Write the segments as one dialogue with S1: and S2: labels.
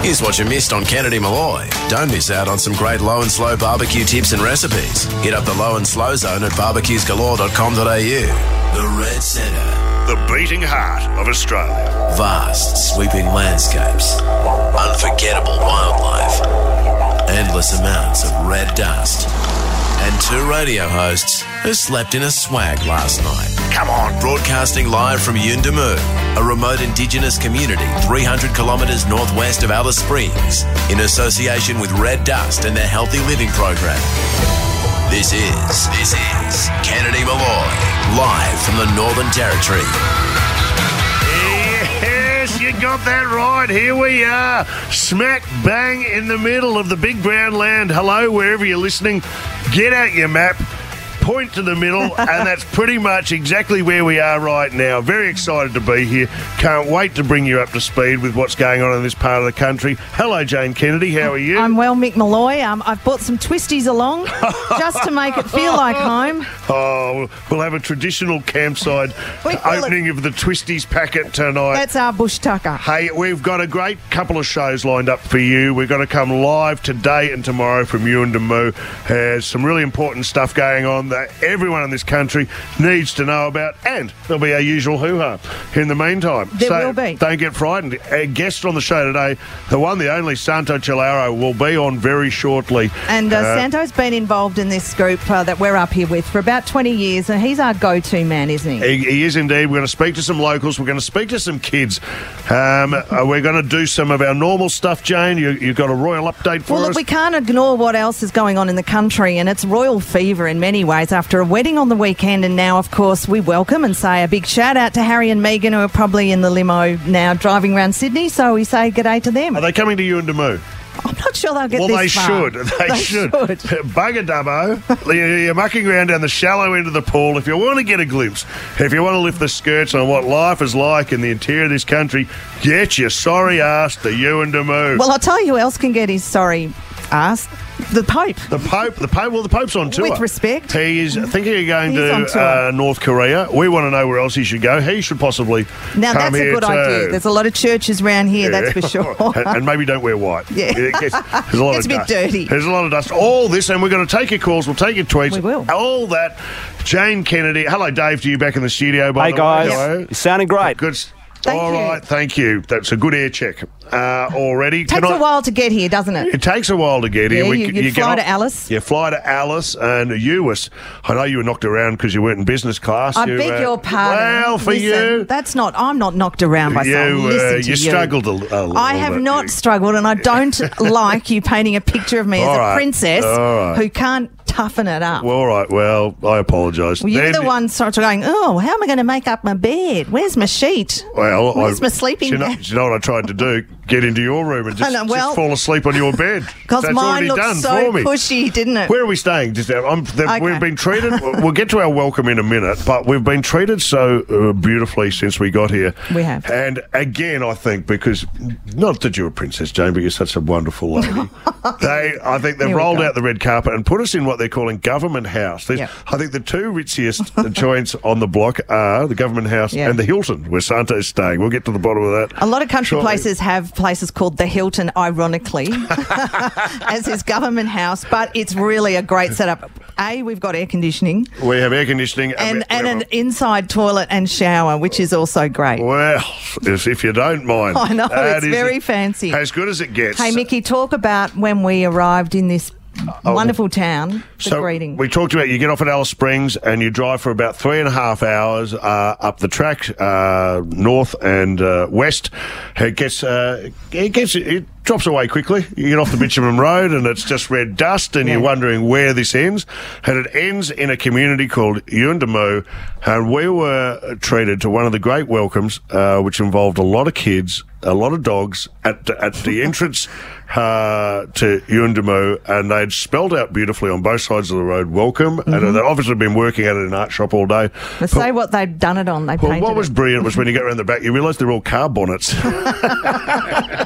S1: Here's what you missed on Kennedy Malloy. Don't miss out on some great Low and Slow barbecue tips and recipes. Hit up the Low and Slow zone at barbecuesgalore.com.au. The Red Centre.
S2: The beating heart of Australia.
S1: Vast, sweeping landscapes. Unforgettable wildlife. Endless amounts of red dust. And two radio hosts who slept in a swag last night.
S2: Come on.
S1: Broadcasting live from Yuendamu, a remote Indigenous community 300 kilometres northwest of Alice Springs, in association with Red Dust and their Healthy Living program. This is Kennedy Malloy, live from the Northern Territory.
S2: Yes, you got that right. Here we are, smack bang in the middle of the big brown land. Hello, wherever you're listening. Get out your map, point to the middle, and that's pretty much exactly where we are right now. Very excited to be here. Can't wait to bring you up to speed with what's going on in this part of the country. Hello, Jane Kennedy. How are you?
S3: I'm well, Mick Malloy. I've brought some twisties along just to make it feel like home.
S2: Oh, we'll have a traditional campsite opening of the Twisties packet tonight.
S3: That's our bush tucker.
S2: Hey, we've got a great couple of shows lined up for you. We're going to come live today and tomorrow from Yuendamu. There's some really important stuff going on that everyone in this country needs to know about, and there'll be our usual hoo-ha in the meantime.
S3: There will be.
S2: Don't get frightened. Our guest on the show today, the one, the only, Santo Chilaro, will be on very shortly.
S3: And Santo's been involved in this group that we're up here with for about 20 years, and he's our go-to man, isn't he?
S2: He is indeed. We're going to speak to some locals. We're going to speak to some kids. We're going to do some of our normal stuff, Jane. You've got a royal update for us?
S3: Well, look, we can't ignore what else is going on in the country, and it's royal fever in many ways after a wedding on the weekend. And now, of course, we welcome and say a big shout-out to Harry and Meghan, who are probably in the limo now driving around Sydney, so we say g'day to them.
S2: Are they coming to Yuendamu?
S3: I'm not sure they'll get
S2: well,
S3: this far.
S2: They should. Bugger dubbo. You're mucking around down the shallow end of the pool. If you want to get a glimpse, if you want to lift the skirts on what life is like in the interior of this country, get your sorry ass to Yuendamu.
S3: Well, I'll tell you who else can get his sorry ass. The Pope.
S2: The Pope. Well, the Pope's on tour.
S3: With respect.
S2: He is thinking of going to North Korea. We want to know where else he should go. He should possibly
S3: Now,
S2: come
S3: that's a good idea. There's a lot of churches around here, that's for sure.
S2: and maybe don't wear white.
S3: Yeah.
S2: There's a lot
S3: It's
S2: of
S3: a bit
S2: dust.
S3: dirty.
S2: There's a lot of dust. All this, and we're going to take your calls. We'll take your tweets.
S3: We will.
S2: All that. Jane Kennedy. Hello, Dave, to you back in the studio, by the way.
S4: Hey, guys.
S2: Hello.
S4: You're sounding great.
S2: Good.
S3: Thank
S2: All
S3: you.
S2: right, thank you. That's a good air check already.
S3: Takes a while to get here, doesn't it?
S2: It takes a while to get here.
S3: Yeah, you fly to Alice.
S2: You fly to Alice and Ewis. I know you were knocked around because you weren't in business class.
S3: I beg your pardon.
S2: Well, for
S3: Listen,
S2: you.
S3: I'm not knocked around by someone. Listen to you.
S2: Struggled a little
S3: I have
S2: bit.
S3: not struggled, and I don't like you painting a picture of me as a princess who can't toughen it up.
S2: Well, all right. Well, I apologise.
S3: Well, you're the one sort of going, oh, how am I going to make up my bed? Where's my sheet?
S2: Well,
S3: where's my sleeping bag?
S2: Do you know what I tried to do? Get into your room and just fall asleep on your bed.
S3: Because mine looked so cushy, didn't it?
S2: Where are we staying? We've been treated. We'll get to our welcome in a minute, but we've been treated so beautifully since we got here.
S3: We have.
S2: And again, I think because not that you're a princess, Jane, but you're such a wonderful lady. I think they've rolled out the red carpet and put us in what they're calling Government House. I think the two ritziest joints on the block are the Government House and the Hilton, where Santo's staying. We'll get to the bottom of that.
S3: A lot of country places have places called the Hilton, ironically, as his Government House, but it's really a great setup. We've got air conditioning.
S2: We have air conditioning.
S3: And an inside toilet and shower, which is also great.
S2: Well, if you don't mind.
S3: I know, it's very fancy.
S2: As good as it gets.
S3: Hey, Mickey, talk about when we arrived in this wonderful town. Greeting.
S2: We talked about you get off at Alice Springs and you drive for about 3.5 hours up the track, north and west. It drops away quickly. You get off the bitumen road and it's just red dust and you're wondering where this ends. And it ends in a community called Yuendamu. And we were treated to one of the great welcomes, which involved a lot of kids, a lot of dogs at the entrance to Yuendamu, and they'd spelled out beautifully on both sides of the road, welcome, and they'd obviously been working at it in an art shop all day.
S3: Let's say what they'd done it on. They painted
S2: what was brilliant was when you get around the back, you realise they're all car bonnets.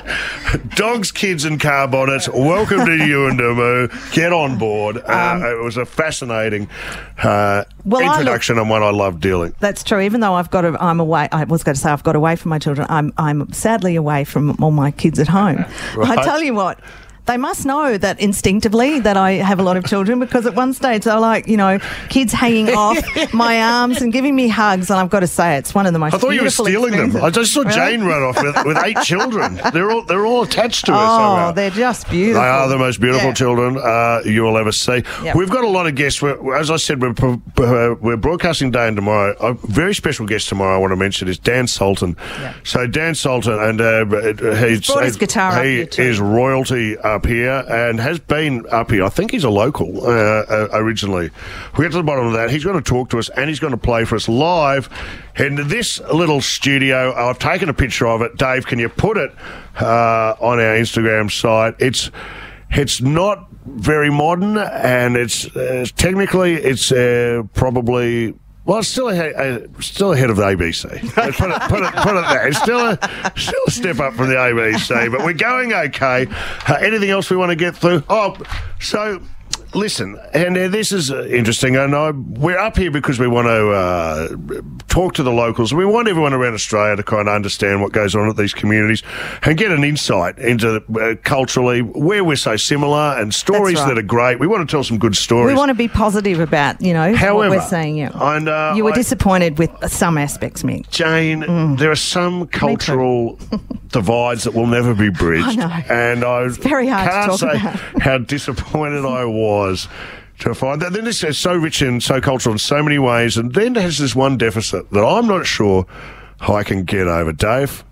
S2: Dogs, kids and car bonnets, welcome to Yuendumu. Get on board. It was a fascinating introduction and one I love dealing.
S3: That's true. Even though I'm away, I was going to say I've got away from my children. I'm sadly away from all my kids at home.
S2: Right.
S3: I tell you what. They must know that instinctively that I have a lot of children, because at one stage they're like, kids hanging off my arms and giving me hugs, and I've got to say it's one of the most.
S2: I thought you were stealing them. I just saw
S3: Really?
S2: Jane run off with 8 children. They're all attached to her somehow.
S3: Oh, they're just beautiful.
S2: They are the most beautiful children you will ever see.
S3: Yep.
S2: We've got a lot of guests. As I said, we're broadcasting day and tomorrow. A very special guest tomorrow I want to mention is Dan Sultan. Yep. So Dan Sultan, and he's
S3: brought his guitar up here too.
S2: He is royalty up here and has been up here. I think he's a local originally. We get to the bottom of that. He's going to talk to us and he's going to play for us live in this little studio. I've taken a picture of it. Dave, can you put it on our Instagram site? It's not very modern, and it's technically probably. Well, it's still ahead of the ABC. Let's put it there. It's still a step up from the ABC, but we're going okay. Anything else we want to get through? Oh, so listen, and this is interesting. And we're up here because we want to talk to the locals. We want everyone around Australia to kind of understand what goes on at these communities and get an insight into culturally where we're so similar and stories that are great. We want to tell some good stories.
S3: We want to be positive about,
S2: However,
S3: what we're saying. Yeah.
S2: And,
S3: you were disappointed with some aspects, Mick.
S2: Jane, there are some cultural divides that will never be bridged.
S3: I know.
S2: And
S3: it's very hard to
S2: can't
S3: talk
S2: say
S3: about.
S2: how disappointed I was to find that. Then this is so rich and so cultural in so many ways, and then has this one deficit that I'm not sure I can get over. Dave?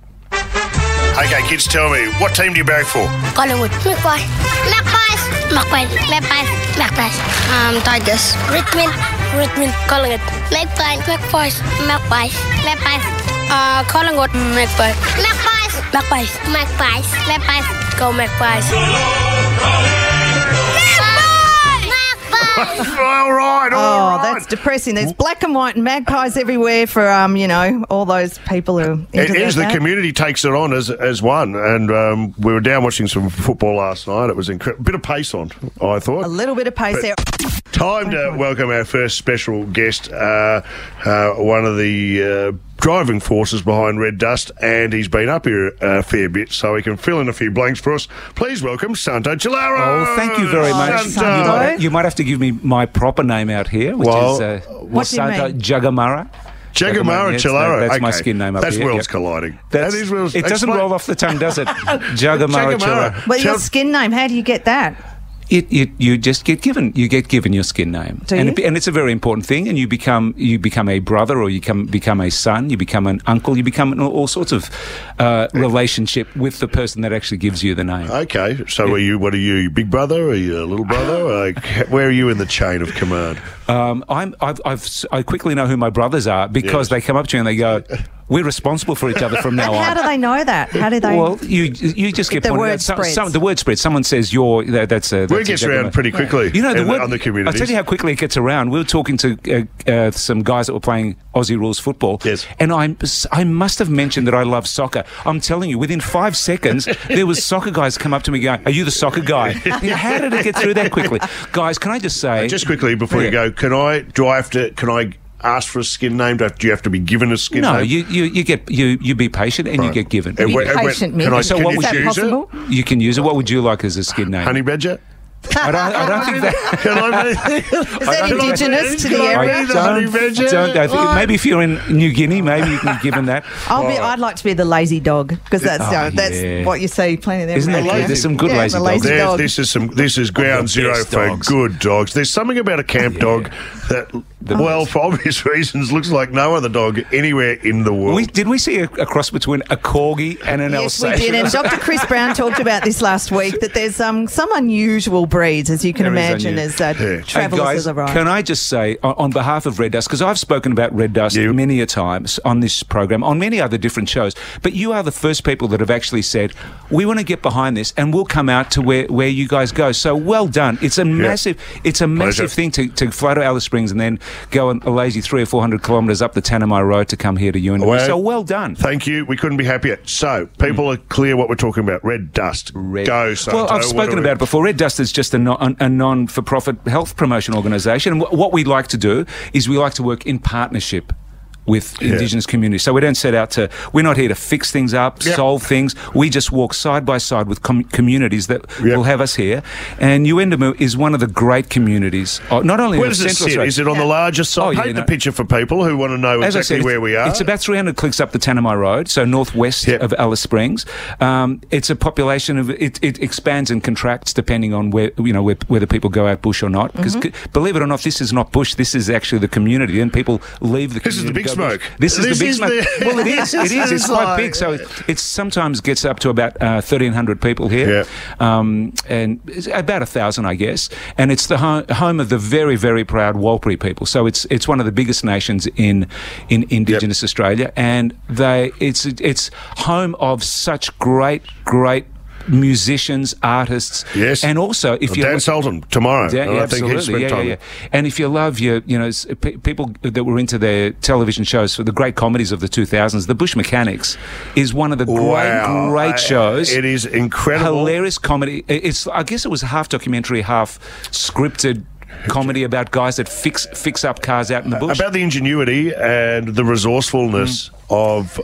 S2: Okay, kids, tell me, what team do you back for?
S4: Collingwood. Magpies. Tigers. Richmond. Collingwood. Magpies. Collingwood. Magpies. Go Magpies.
S2: All right.
S3: That's depressing. There's black and white and magpies everywhere for, all those people who
S2: It is. The community takes it on as one. And we were down watching some football last night. It was incredible. Bit of pace on, I thought.
S3: A little bit of pace there.
S2: Time to welcome our first special guest, one of the driving forces behind Red Dust, and he's been up here a fair bit, so he can fill in a few blanks for us. Please welcome Santo Chilaro.
S5: Oh, thank you very much.
S3: Santo.
S5: You might have to give me my proper name out here, which is
S3: what do you
S5: Santo
S3: mean?
S5: Jagamara.
S2: Jagamara Chilaro.
S5: That's my skin name up
S2: That's
S5: here.
S2: worlds colliding.
S5: That is
S2: worlds.
S5: It doesn't roll off the tongue, does it? Jagamara Chilaro.
S3: Well, your skin name, how do you get that?
S5: You just get given your skin name, and it's a very important thing. And you become a brother, or you become a son, you become an uncle, you become all sorts of relationship with the person that actually gives you the name.
S2: Okay, so what are you, big brother? Are you a little brother? Where are you in the chain of command?
S5: I quickly know who my brothers are because they come up to you and they go, "We're responsible for each other from now on."
S3: How do they know that? How do they?
S5: Well, you just get
S3: the
S5: pointed
S3: word
S5: out.
S3: spreads.
S5: The word spreads. Someone says that's
S2: Word gets around pretty quickly.
S5: You know,
S2: on the communities.
S5: I'll tell you how quickly it gets around. We were talking to some guys that were playing Aussie rules football.
S2: Yes.
S5: And I must have mentioned that I love soccer. I'm telling you, within 5 seconds, there was soccer guys come up to me going, "Are you the soccer guy?" How did it get through that quickly? Guys, can I just say...
S2: just quickly before you go, can I ask for a skin name? Do you have to be given a skin name?
S5: No, you be patient and you get given.
S3: Be patient, Mick.
S5: So what would you use it? You can use it. What would you like as a skin name?
S2: Honey Badger?
S5: I don't think that.
S2: Can I be?
S3: Is that indigenous to the area?
S5: Maybe if you're in New Guinea, maybe you can be given that.
S3: I'd like to be the lazy dog, because that's what you see plenty of them.
S5: Isn't that good? There's some good lazy dogs.
S2: This is ground zero for good dogs. There's something about a camp dog that, for obvious reasons, looks like no other dog anywhere in the world.
S5: Did we see a cross between a corgi and an Alsatian?
S3: Yes, we did. And Dr. Chris Brown talked about this last week, that there's some unusual breeds, as you can imagine, as travellers have arrived.
S5: Can I just say, on behalf of Red Dust, because I've spoken about Red Dust many a times on this program, on many other different shows, but you are the first people that have actually said, we want to get behind this and we'll come out to where you guys go. So well done. It's a massive thing to fly to Alice Springs and then go a lazy 300 or 400 kilometres up the Tanami Road to come here to Yuendamu. So well done.
S2: Thank you. We couldn't be happier. So, people are clear what we're talking about. Red Dust. Go, Santo.
S5: Well, I've spoken about it before. Red Dust is just a non-for-profit health promotion organisation. And what we like to do is we like to work in partnership with Indigenous communities. So we don't set out to, we're not here to fix things up, solve things. We just walk side by side with communities that will have us here. And Yuendamu is one of the great communities, not only
S2: where
S5: in
S2: does it
S5: Central
S2: sit?
S5: Australia.
S2: Is it on the larger side? Paint the picture for people who want to know exactly where we are.
S5: It's about 300 clicks up the Tanami Road, so northwest of Alice Springs. It's a population of, it expands and contracts depending on whether people go out bush or not. Because believe it or not, this is not bush, this is actually the community. And people leave the community.
S2: This is the big smoke.
S5: This is the big smoke. Well, it is. It is. It's quite big. So it sometimes gets up to about 1,300 people here, and it's about 1,000, I guess. And it's the home of the very, very proud Warlpiri people. So it's one of the biggest nations in Indigenous Australia, and it's home of such great musicians, artists, and also if you
S2: Dan Sultan tomorrow, I think he's spent time.
S5: And if you love people that were into their television shows for the great comedies of the 2000s, the Bush Mechanics is one of the great shows.
S2: It is incredible,
S5: hilarious comedy. I guess it was half documentary, half scripted comedy about guys that fix up cars out in the bush.
S2: About the ingenuity and the resourcefulness of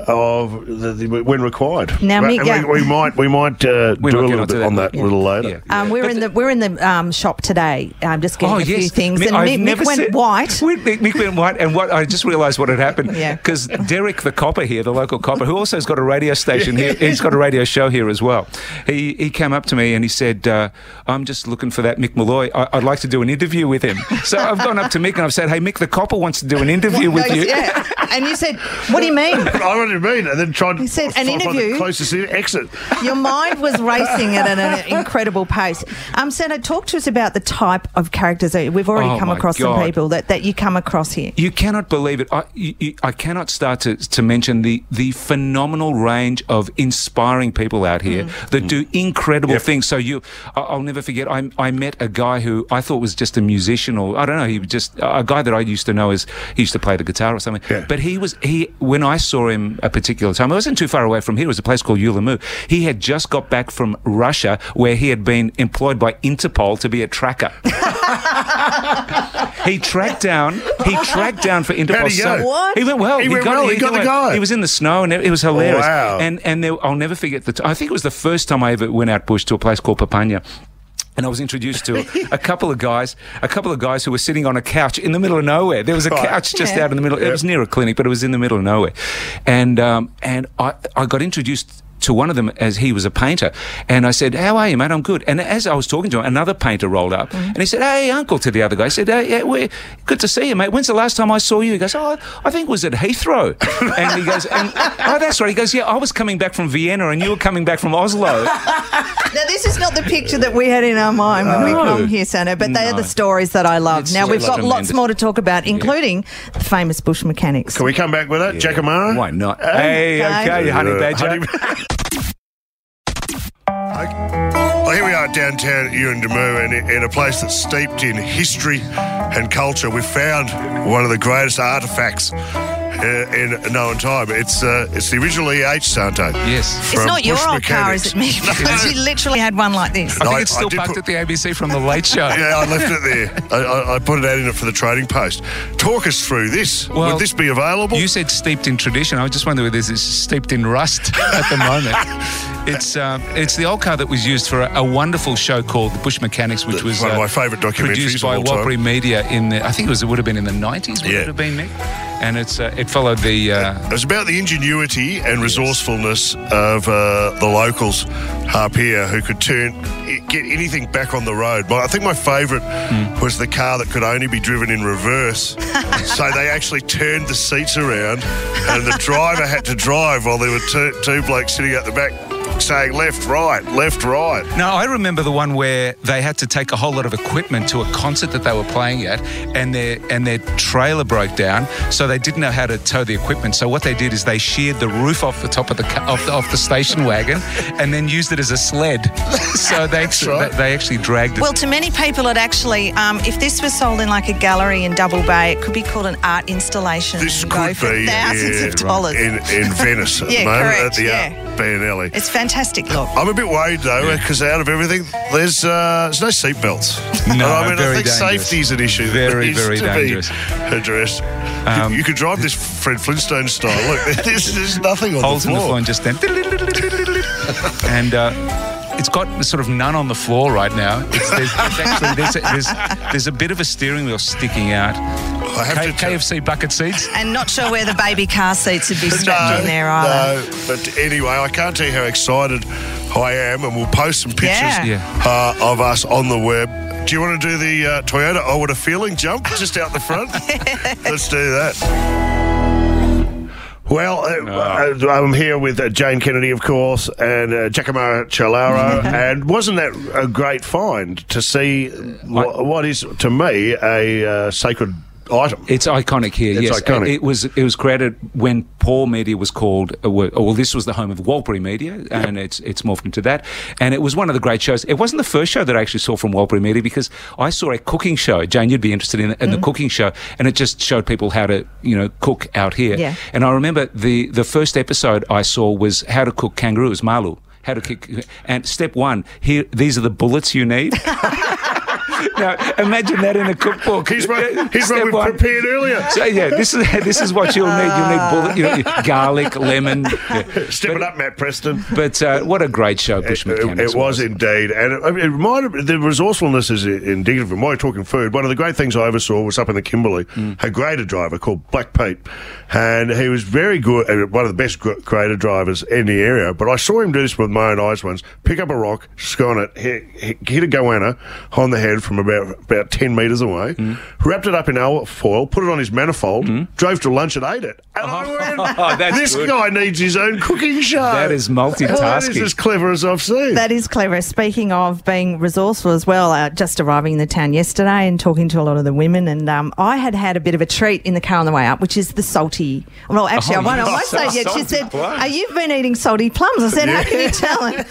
S2: when required.
S3: Now,
S2: we might do a little bit on that a little later.
S3: We're in the shop today. I'm just getting a few things.
S5: And
S3: Mick went white.
S5: Mick went white, and I just realised what had happened. Because Derek, the copper here, the local copper, who also has got a radio station here, he's got a radio show here as well. He came up to me and he said, "I'm just looking for that Mick Malloy. I'd like to do an interview with him." So I've gone up to Mick and I've said, "Hey, Mick, the copper wants to do an interview with you."
S3: And you said, "What do you mean?"
S2: I what do you mean? And then tried to
S3: an interview.
S2: The closest exit.
S3: Your mind was racing at an incredible pace. Santa, talk to us about the type of characters that we've already come across. Some people that you come across here.
S5: You cannot believe it. I cannot start to mention the phenomenal range of inspiring people out here that do incredible things. So I'll never forget. I met a guy who I thought was just a musician, or I don't know. He was just a guy that I used to know he used to play the guitar or something. Yeah. But when I saw him a particular time, I wasn't too far away from here. It was a place called Yuendamu. He had just got back from Russia, where he had been employed by Interpol to be a tracker. He tracked down for Interpol.
S2: How'd he go?
S3: What?
S5: He went well.
S2: He got the guy.
S5: He was in the snow, and it was hilarious.
S2: Wow.
S5: And I'll never forget I think it was the first time I ever went out bush to a place called Papanya. And I was introduced to a couple of guys who were sitting on a couch in the middle of nowhere. There was a couch just out in the middle. It was near a clinic, but it was in the middle of nowhere. And I got introduced to one of them as he was a painter. And I said, "How are you, mate?" "I'm good." And as I was talking to him, another painter rolled up and he said, "Hey, uncle," to the other guy. I said, "We're good to see you, mate. When's the last time I saw you?" He goes, "Oh, I think it was at Heathrow." And he goes, "Oh, that's right." He goes, "Yeah, I was coming back from Vienna and you were coming back from Oslo."
S3: Now, this is not the picture that we had in our mind when we come here, Santa, but they are the stories that I love. Now, we've got lots more to talk about, including the famous Bush Mechanics.
S2: Can we come back with that, Jackamara?
S5: Why not? Hey, okay, honey badger.
S2: Well, here we are downtown Yuendamu, and in a place that's steeped in history and culture. We've found one of the greatest artefacts in known time. It's the original EH, Santo.
S5: Yes.
S3: It's not your old car, is it, Mick? Because you literally had one like this.
S5: I think it's still parked at the ABC from the Late Show.
S2: Yeah, I left it there. I put it out in it for the Trading Post. Talk us through this.
S5: Well,
S2: would this be available?
S5: You said steeped in tradition. I just wonder whether this is steeped in rust at the moment. It's the old car that was used for a wonderful show called The Bush Mechanics, which was
S2: one of my favourite documentaries
S5: produced by Warlpiri Media I think it would have been in the 90s. Would it have been, Nick? And it followed the...
S2: It was about the ingenuity and resourcefulness of the locals up here who could get anything back on the road. But I think my favourite was the car that could only be driven in reverse. So they actually turned the seats around and the driver had to drive while there were two blokes sitting at the back saying left, right.
S5: No, I remember the one where they had to take a whole lot of equipment to a concert that they were playing at, and their trailer broke down, so they didn't know how to tow the equipment. So what they did is they sheared the roof off the top of off the station wagon, and then used it as a sled. So they actually dragged it.
S3: Well, to many people, it actually, if this was sold in like a gallery in Double Bay, it could be called an art installation.
S2: This
S3: and
S2: could
S3: go for
S2: be
S3: thousands of dollars
S2: in Venice at the moment
S3: correct,
S2: at the Art Biennale.
S3: It's fantastic look.
S2: I'm a bit worried though, because out of everything, there's no seatbelts.
S5: No,
S2: I mean,
S5: very
S2: I think
S5: dangerous.
S2: safety's an issue.
S5: Very,
S2: that
S5: very
S2: needs to
S5: dangerous.
S2: be addressed. You could drive this Fred Flintstone style. Look, there's nothing on
S5: Holes
S2: the
S5: in
S2: floor.
S5: the floor and just then, and it's got sort of none on the floor right now. There's a bit of a steering wheel sticking out.
S2: I have to
S5: KFC bucket seats.
S3: And not sure where the baby car seats would be strapped in there either.
S2: No, but anyway, I can't tell you how excited I am, and we'll post some pictures of us on the web. Do you want to do the Toyota Oh What a Feeling jump just out the front? Let's do that. Well, I'm here with Jane Kennedy, of course, and Giacomo Ciallaro, and wasn't that a great find to see what is, to me, a sacred item?
S5: It's iconic here,
S2: It's
S5: yes.
S2: iconic.
S5: It was created when Paul Media was called, this was the home of Walbury Media, and it's morphed into that. And it was one of the great shows. It wasn't the first show that I actually saw from Walbury Media, because I saw a cooking show. Jane, you'd be interested in the cooking show, and it just showed people how to, cook out here.
S3: Yeah.
S5: And I remember the first episode I saw was how to cook kangaroos, malu. How to cook, and step one, these are the bullets you need. Now, imagine that in a cookbook.
S2: Here's what we prepared earlier.
S5: So, this is what you'll need. You'll need garlic, lemon.
S2: Step it up, Matt Preston.
S5: But what a great show Bush Mechanics
S2: It was indeed. And it reminded, the resourcewulness is indicative. And while you're talking food, one of the great things I ever saw was up in the Kimberley, a grader driver called Black Pete. And he was very good, one of the best grader drivers in the area. But I saw him do this with my own eyes once. Pick up a rock, scone it, hit a goanna on the head from about 10 metres away, wrapped it up in alfoil, put it on his manifold, drove to lunch and ate it. And I went, this guy needs his own cooking show.
S5: That is multitasking.
S2: That is as clever as I've seen.
S3: That is clever. Speaking of being resourceful as well, just arriving in the town yesterday and talking to a lot of the women, and I had a bit of a treat in the car on the way up, which is the salty. Well, actually, I won't say it yet. She said, you've been eating salty plums. I said, how can you tell? And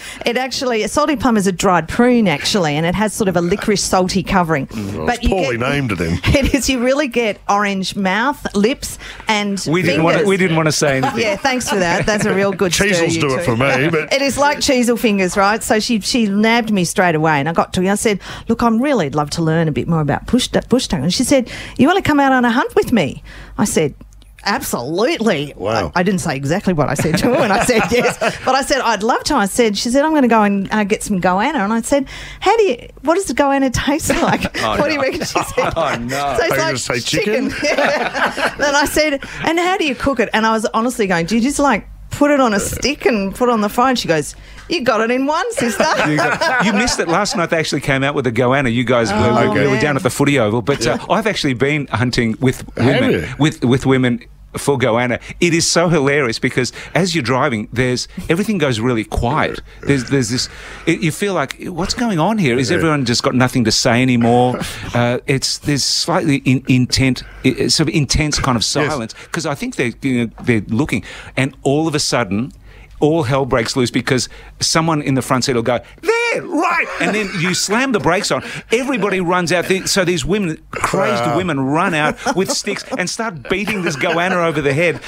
S3: a salty plum is a dried prune, actually, and it has sort of a licorice salty covering.
S2: But it's poorly named it then.
S3: It is. You really get orange mouth, lips, and
S5: we didn't want to say anything.
S3: Yeah, thanks for that. That's a real good
S2: Cheezels do it for me. But
S3: it is like cheesel fingers, right? So she nabbed me straight away, and I got to her. I said, look, I'd really love to learn a bit more about bush tongue. And she said, you want to come out on a hunt with me? I said, absolutely.
S2: Wow.
S3: I didn't say exactly what I said to her when I said yes, but I said I'd love to. She said I'm going to go and get some goanna, and I said, what does the goanna taste like? What do you reckon? She said,
S5: oh no,
S3: tastes
S2: like
S3: say
S2: chicken.
S3: Then I said, and how do you cook it? And I was honestly going, do you just like put it on a stick and put it on the fire? And she goes, you got it in one, sister.
S5: You missed it. Last night they actually came out with a goanna. You guys we were down at the footy oval, but I've actually been hunting with women, with women for goanna. It is so hilarious because as you're driving, everything goes really quiet. There's this. You feel like, what's going on here? Is everyone just got nothing to say anymore? There's slightly intense kind of silence because I think they're looking, and all of a sudden, all hell breaks loose because someone in the front seat will go, there, right, and then you slam the brakes on. Everybody runs out. So these women, crazed women, run out with sticks and start beating this goanna over the head.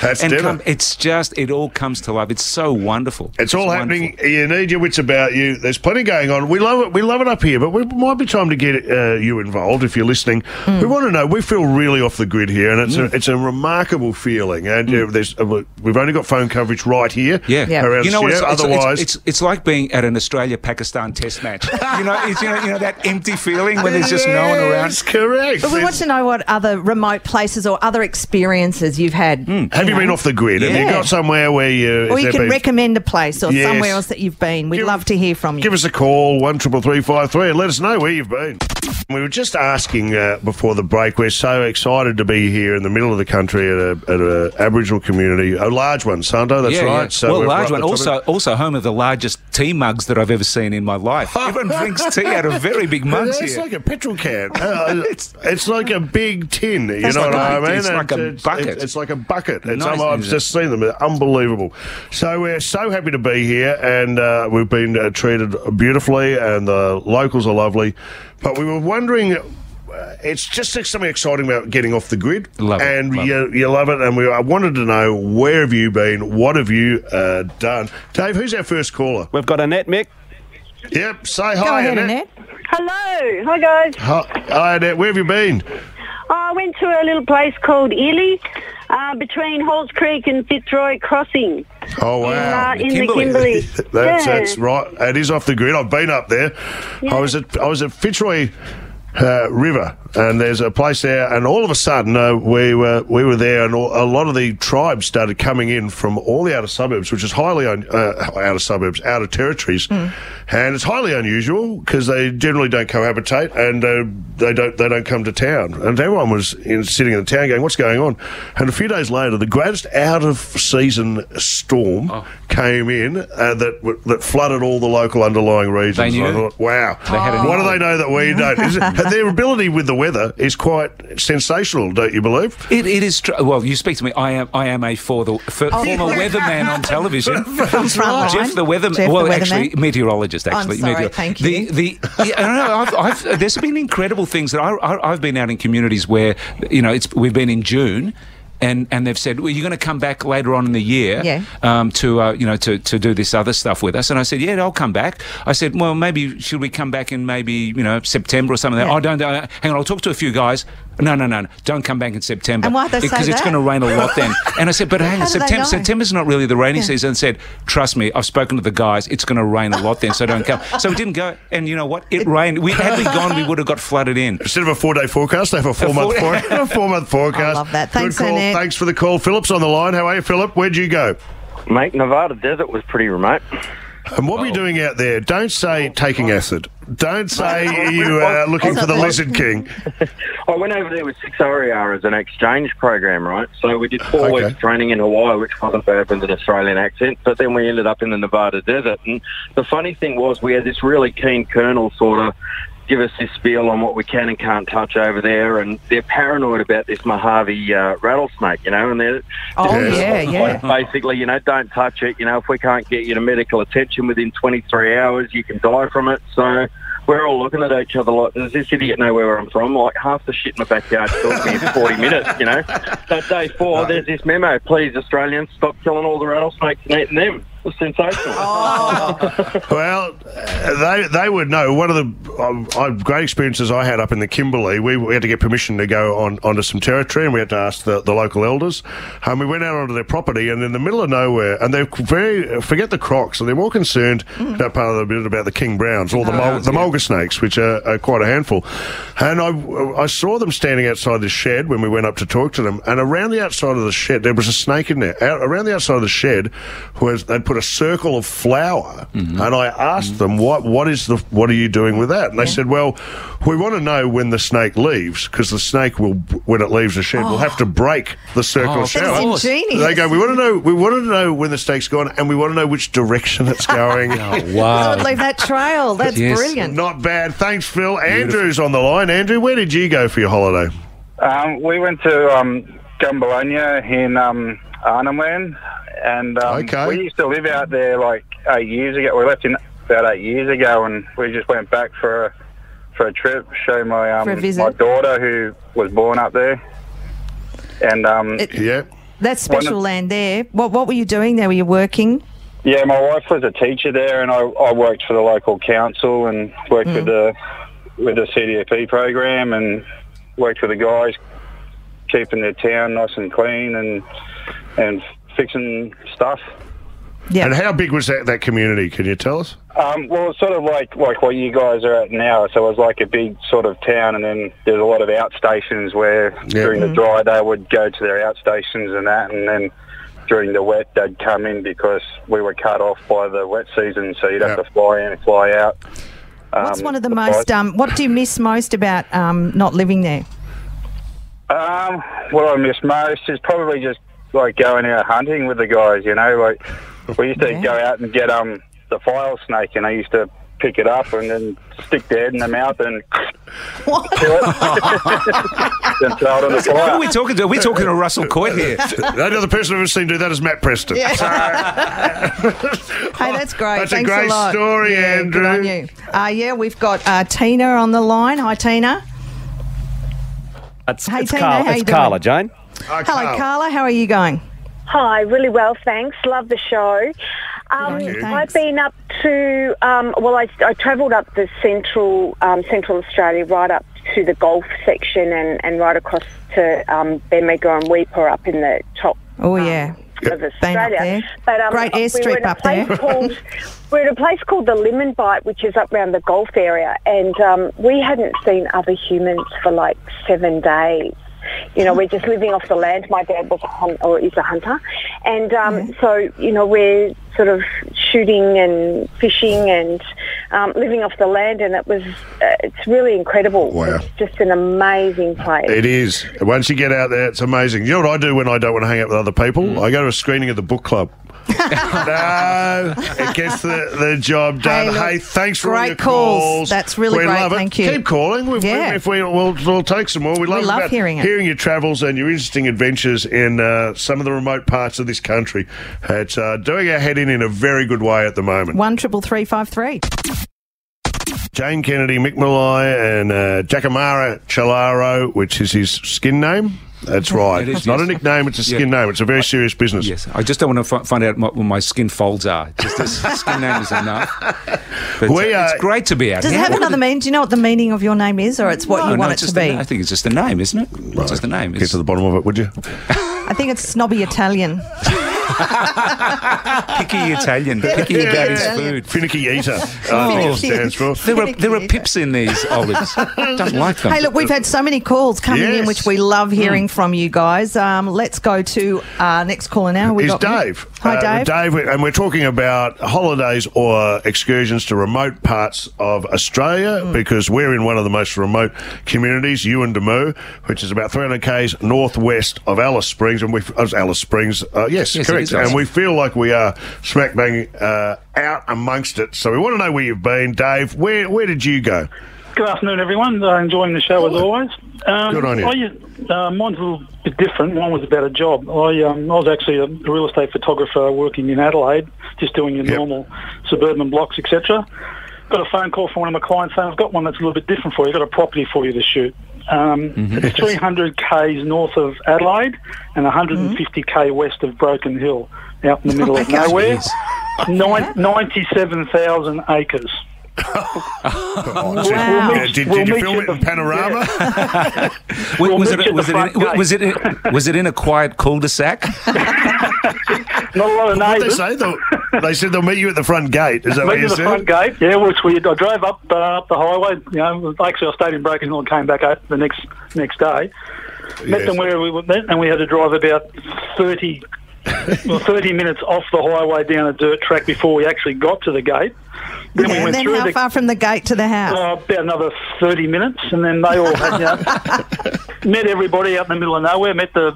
S5: It all comes to life. It's so wonderful.
S2: It's all happening. Wonderful. You need your wits about you. There's plenty going on. We love it. We love it up here, but it might be time to get you involved if you're listening. We want to know. We feel really off the grid here, and it's a remarkable feeling. And we've only got phone coverage right here.
S5: Yeah.
S2: Around
S5: you know,
S2: otherwise,
S5: it's like being at an Australia-Pakistan Pakistan Test match. You know that empty feeling when there's just no one around.
S2: That's correct.
S3: But we want to know what other remote places or other experiences you've had.
S2: Have you been off the grid? Have you
S3: Yeah.
S2: got somewhere where you...
S3: Or you can recommend a place or
S2: Yes.
S3: somewhere else that you've been. We'd love to hear from you.
S2: Give us a call, 133353, and let us know where you've been. We were just asking before the break, we're so excited to be here in the middle of the country at a Aboriginal community, a large one, Santo, that's right.
S5: Yeah.
S2: So
S5: well,
S2: we're
S5: large
S2: right
S5: one.
S2: at the top of
S5: Also home of the largest tea mugs that I've ever seen in my life. Everyone drinks tea out of very big mugs
S2: It's
S5: here.
S2: like a petrol can. It's like a big tin. You know
S5: like
S2: what I mean?
S5: it's like a bucket.
S2: It's like a bucket.
S5: Nice,
S2: I've
S5: isn't
S2: just seen them. They're unbelievable. So we're so happy to be here, and we've been treated beautifully, and the locals are lovely. But we were wondering. It's just something exciting about getting off the grid,
S5: Love it,
S2: and
S5: love
S2: you love it. And I wanted to know, where have you been? What have you done? Dave, who's our first caller?
S6: We've got Annette, Mick.
S2: Yep, say
S3: Go
S2: hi,
S3: ahead, Annette.
S7: Hello. Hi, guys.
S2: Hi, Annette. Where have you been?
S7: I went to a little place called Ely, between Halls Creek and Fitzroy Crossing.
S2: Oh, wow.
S7: In the Kimberley.
S2: That's right. It is off the grid. I've been up there.
S7: Yeah.
S2: I was at Fitzroy River, and there's a place there, and all of a sudden we were there, and a lot of the tribes started coming in from all the outer suburbs, which is outer territories, and it's highly unusual because they generally don't cohabitate, and they don't come to town, and everyone was sitting in the town going, what's going on? And a few days later, the greatest out of season storm came in that flooded all the local underlying regions.
S5: They knew.
S2: And I thought, wow,
S5: They had
S2: what do they know that we don't? Their ability with the weather is quite sensational, don't you believe?
S5: It is true. Well, you speak to me. I am a former weatherman on television.
S3: From Frontline.
S5: Jeff the weatherman.
S3: Jeff
S5: well,
S3: the
S5: actually,
S3: weatherman.
S5: meteorologist. Actually,
S3: I'm sorry, thank you.
S5: I don't know. There's been incredible things that I've been out in communities where we've been in June. And they've said, well, you're going to come back later on in the year to do this other stuff with us. And I said, yeah, I'll come back. I said, well, maybe should we come back in maybe September or something?
S3: Yeah.
S5: Oh, don't hang on. I'll talk to a few guys. No, don't come back in September.
S3: And why'd they say
S5: because it's
S3: that?
S5: going to rain a lot then. And I said, but hang on,
S3: How do they know?
S5: September's not really the rainy season. And said, trust me, I've spoken to the guys. It's going to rain a lot then, so don't come. So we didn't go. And you know what? It rained. Had we gone, we would have got flooded in.
S2: Instead of a 4-day forecast, they have a 4-month forecast.
S3: I love that. Thanks,
S2: Good call.
S3: Annette.
S2: Thanks for the call. Philip's on the line. How are you, Philip? Where'd you go?
S6: Mate, Nevada Desert was pretty remote.
S2: And what were you doing out there? Don't say taking acid. Don't say you looking for the Lizard King.
S6: I went over there with 6RER as an exchange program, right? So we did 4
S2: Okay.
S6: weeks training in Hawaii, which wasn't bad with an Australian accent, but then we ended up in the Nevada Desert. And the funny thing was we had this really keen colonel sort of give us this spiel on what we can and can't touch over there, and they're paranoid about this Mojave rattlesnake, and they're
S3: Yeah.
S6: basically, don't touch it. If we can't get you to medical attention within 23 hours, you can die from it. So we're all looking at each other like, does this idiot know where I'm from? Like, half the shit in my backyard killed me in 40 minutes, So day 4, there's this memo, please, Australians, stop killing all the rattlesnakes and eating them. It was sensational.
S2: Well, they would know. One of the great experiences I had up in the Kimberley, we had to get permission to go onto some territory, and we had to ask the local elders. We went out onto their property, and in the middle of nowhere, and they're forget the crocs, and they're more concerned about part of the bit about the king browns, or the mulga snakes, which are quite a handful. And I saw them standing outside this shed when we went up to talk to them, and around the outside of the shed, there was a snake in there. Around the outside of the shed, they'd put a circle of flour, and I asked them, what are you doing with that? And they said, well, we want to know when the snake leaves, because the snake will, when it leaves the shed, will have to break the circle of flour.
S3: That's ingenious.
S2: They go, we want to know when the snake's gone, and we want to know which direction it's going.
S3: I would leave that trail. That's brilliant.
S2: Not bad. Thanks, Phil. Andrew's on the line. Andrew, where did you go for your holiday?
S8: We went to Gumbalonia in Arnhem Land, and we used to live out there like 8 years ago. We left in about 8 years ago, and we just went back for a trip, show my my daughter who was born up there. And
S3: that's special land there. What were you doing there? Were you working?
S8: Yeah, my wife was a teacher there, and I worked for the local council and worked with the CDFP program, and worked with the guys keeping their town nice and clean and fixing stuff.
S3: Yeah.
S2: And how big was that community? Can you tell us?
S8: Well, it's sort of like what you guys are at now. So it was like a big sort of town, and then there's a lot of outstations where during the dry they would go to their outstations and that, and then during the wet they'd come in because we were cut off by the wet season, so you'd have to fly in and fly out.
S3: What's one of the most, what do you miss most about not living there?
S8: What I miss most is probably just like going out hunting with the guys, you know, like we used to go out and get the file snake, and I used to pick it up and then stick the head in the mouth and kill it. Then throw it on the fire.
S5: Who are we talking to? We're talking to Russell Coit here.
S2: The only other person I've ever seen do that is Matt Preston.
S3: Yeah. Hey, that's great.
S2: That's
S3: Thanks
S2: a great
S3: lot.
S2: story, Andrew.
S3: Good on you. We've got Tina on the line. Hi, Tina.
S9: It's
S3: Tina,
S9: Carla.
S3: how you
S9: It's Carla,
S3: doing?
S9: Jane.
S3: Hello, Carla. How are you going?
S10: Hi, really well, thanks. Love the show. I've been up to, I travelled up the central Australia, right up to the Gulf section and right across to Bendigo and Weipa up in the top of Australia. But,
S3: great airstrip up there.
S10: We're at a place called the Lemon Bite, which is up around the Gulf area, and we hadn't seen other humans for like 7 days. You know, we're just living off the land. My dad was is a hunter. And so, you know, we're sort of shooting and fishing and living off the land, and it's really incredible.
S2: Wow.
S10: It's just an amazing place.
S2: It is. Once you get out there, it's amazing. You know what I do when I don't want to hang out with other people? I go to a screening of the book club. No, it gets the job done. Hey, thanks for all your calls.
S3: That's really great.
S2: Love it.
S3: Thank you.
S2: Keep calling. We'll take some more. We love
S3: hearing it.
S2: Hearing your travels and your interesting adventures in some of the remote parts of this country. It's doing our head in a very good way at the moment.
S3: 133353.
S2: Jane Kennedy, Mick Malloy, and Jacamara Chalaro, which is his skin name. That's right. It's not a nickname, it's a skin name. It's a very serious business.
S5: Yes. I just don't want to find out what my skin folds are. Just a skin name is enough. But it's great to be out
S3: here. Does it have another meaning? Do you know what the meaning of your name is, or it's what you want it to be?
S5: I think it's just a name, isn't it?
S2: Right.
S5: It's just a name.
S2: Get to the bottom of it, would you?
S3: I think it's snobby Italian.
S5: Picky Italian. Picky about his food.
S2: Finicky eater.
S5: Stands for. There are pips in these olives. Don't like them.
S3: Hey, look, we've had so many calls coming in, which we love hearing from you guys. Let's go to our next caller now.
S2: It's Dave.
S3: Hi, Dave.
S2: Dave, and we're talking about holidays or excursions to remote parts of Australia because we're in one of the most remote communities, Yuendamu, which is about 300 k's northwest of Alice Springs. And Alice Springs, yes, correct. And we feel like we are smack bang out amongst it. So we want to know where you've been, Dave. Where did you go?
S11: Good afternoon, everyone. Enjoying the show as always.
S2: Good on you.
S11: Mine's a little bit different. Mine was about a job. I was actually a real estate photographer working in Adelaide, just doing your normal suburban blocks, etc. Got a phone call from one of my clients saying, I've got one that's a little bit different for you. I've got a property for you to shoot. It's 300 k's north of Adelaide and 150 k west of Broken Hill, out in the middle of nowhere. 97,000 acres.
S2: Wow. Did you film it in panorama?
S11: Yeah.
S5: Was it in a quiet cul-de-sac?
S11: Not a lot of neighbours.
S2: What did they say? They said they'll meet you at the front gate. Is that what you said?
S11: Meet you at the front gate, yeah, which I drove up the highway. You know, actually I stayed in Broken Hill and came back out the next day. Met them where we met, and we had to drive about 30 minutes off the highway down a dirt track before we actually got to the gate.
S3: Then we went through how far from the gate to the house?
S11: About another 30 minutes, and then they all had, met everybody out in the middle of nowhere, met the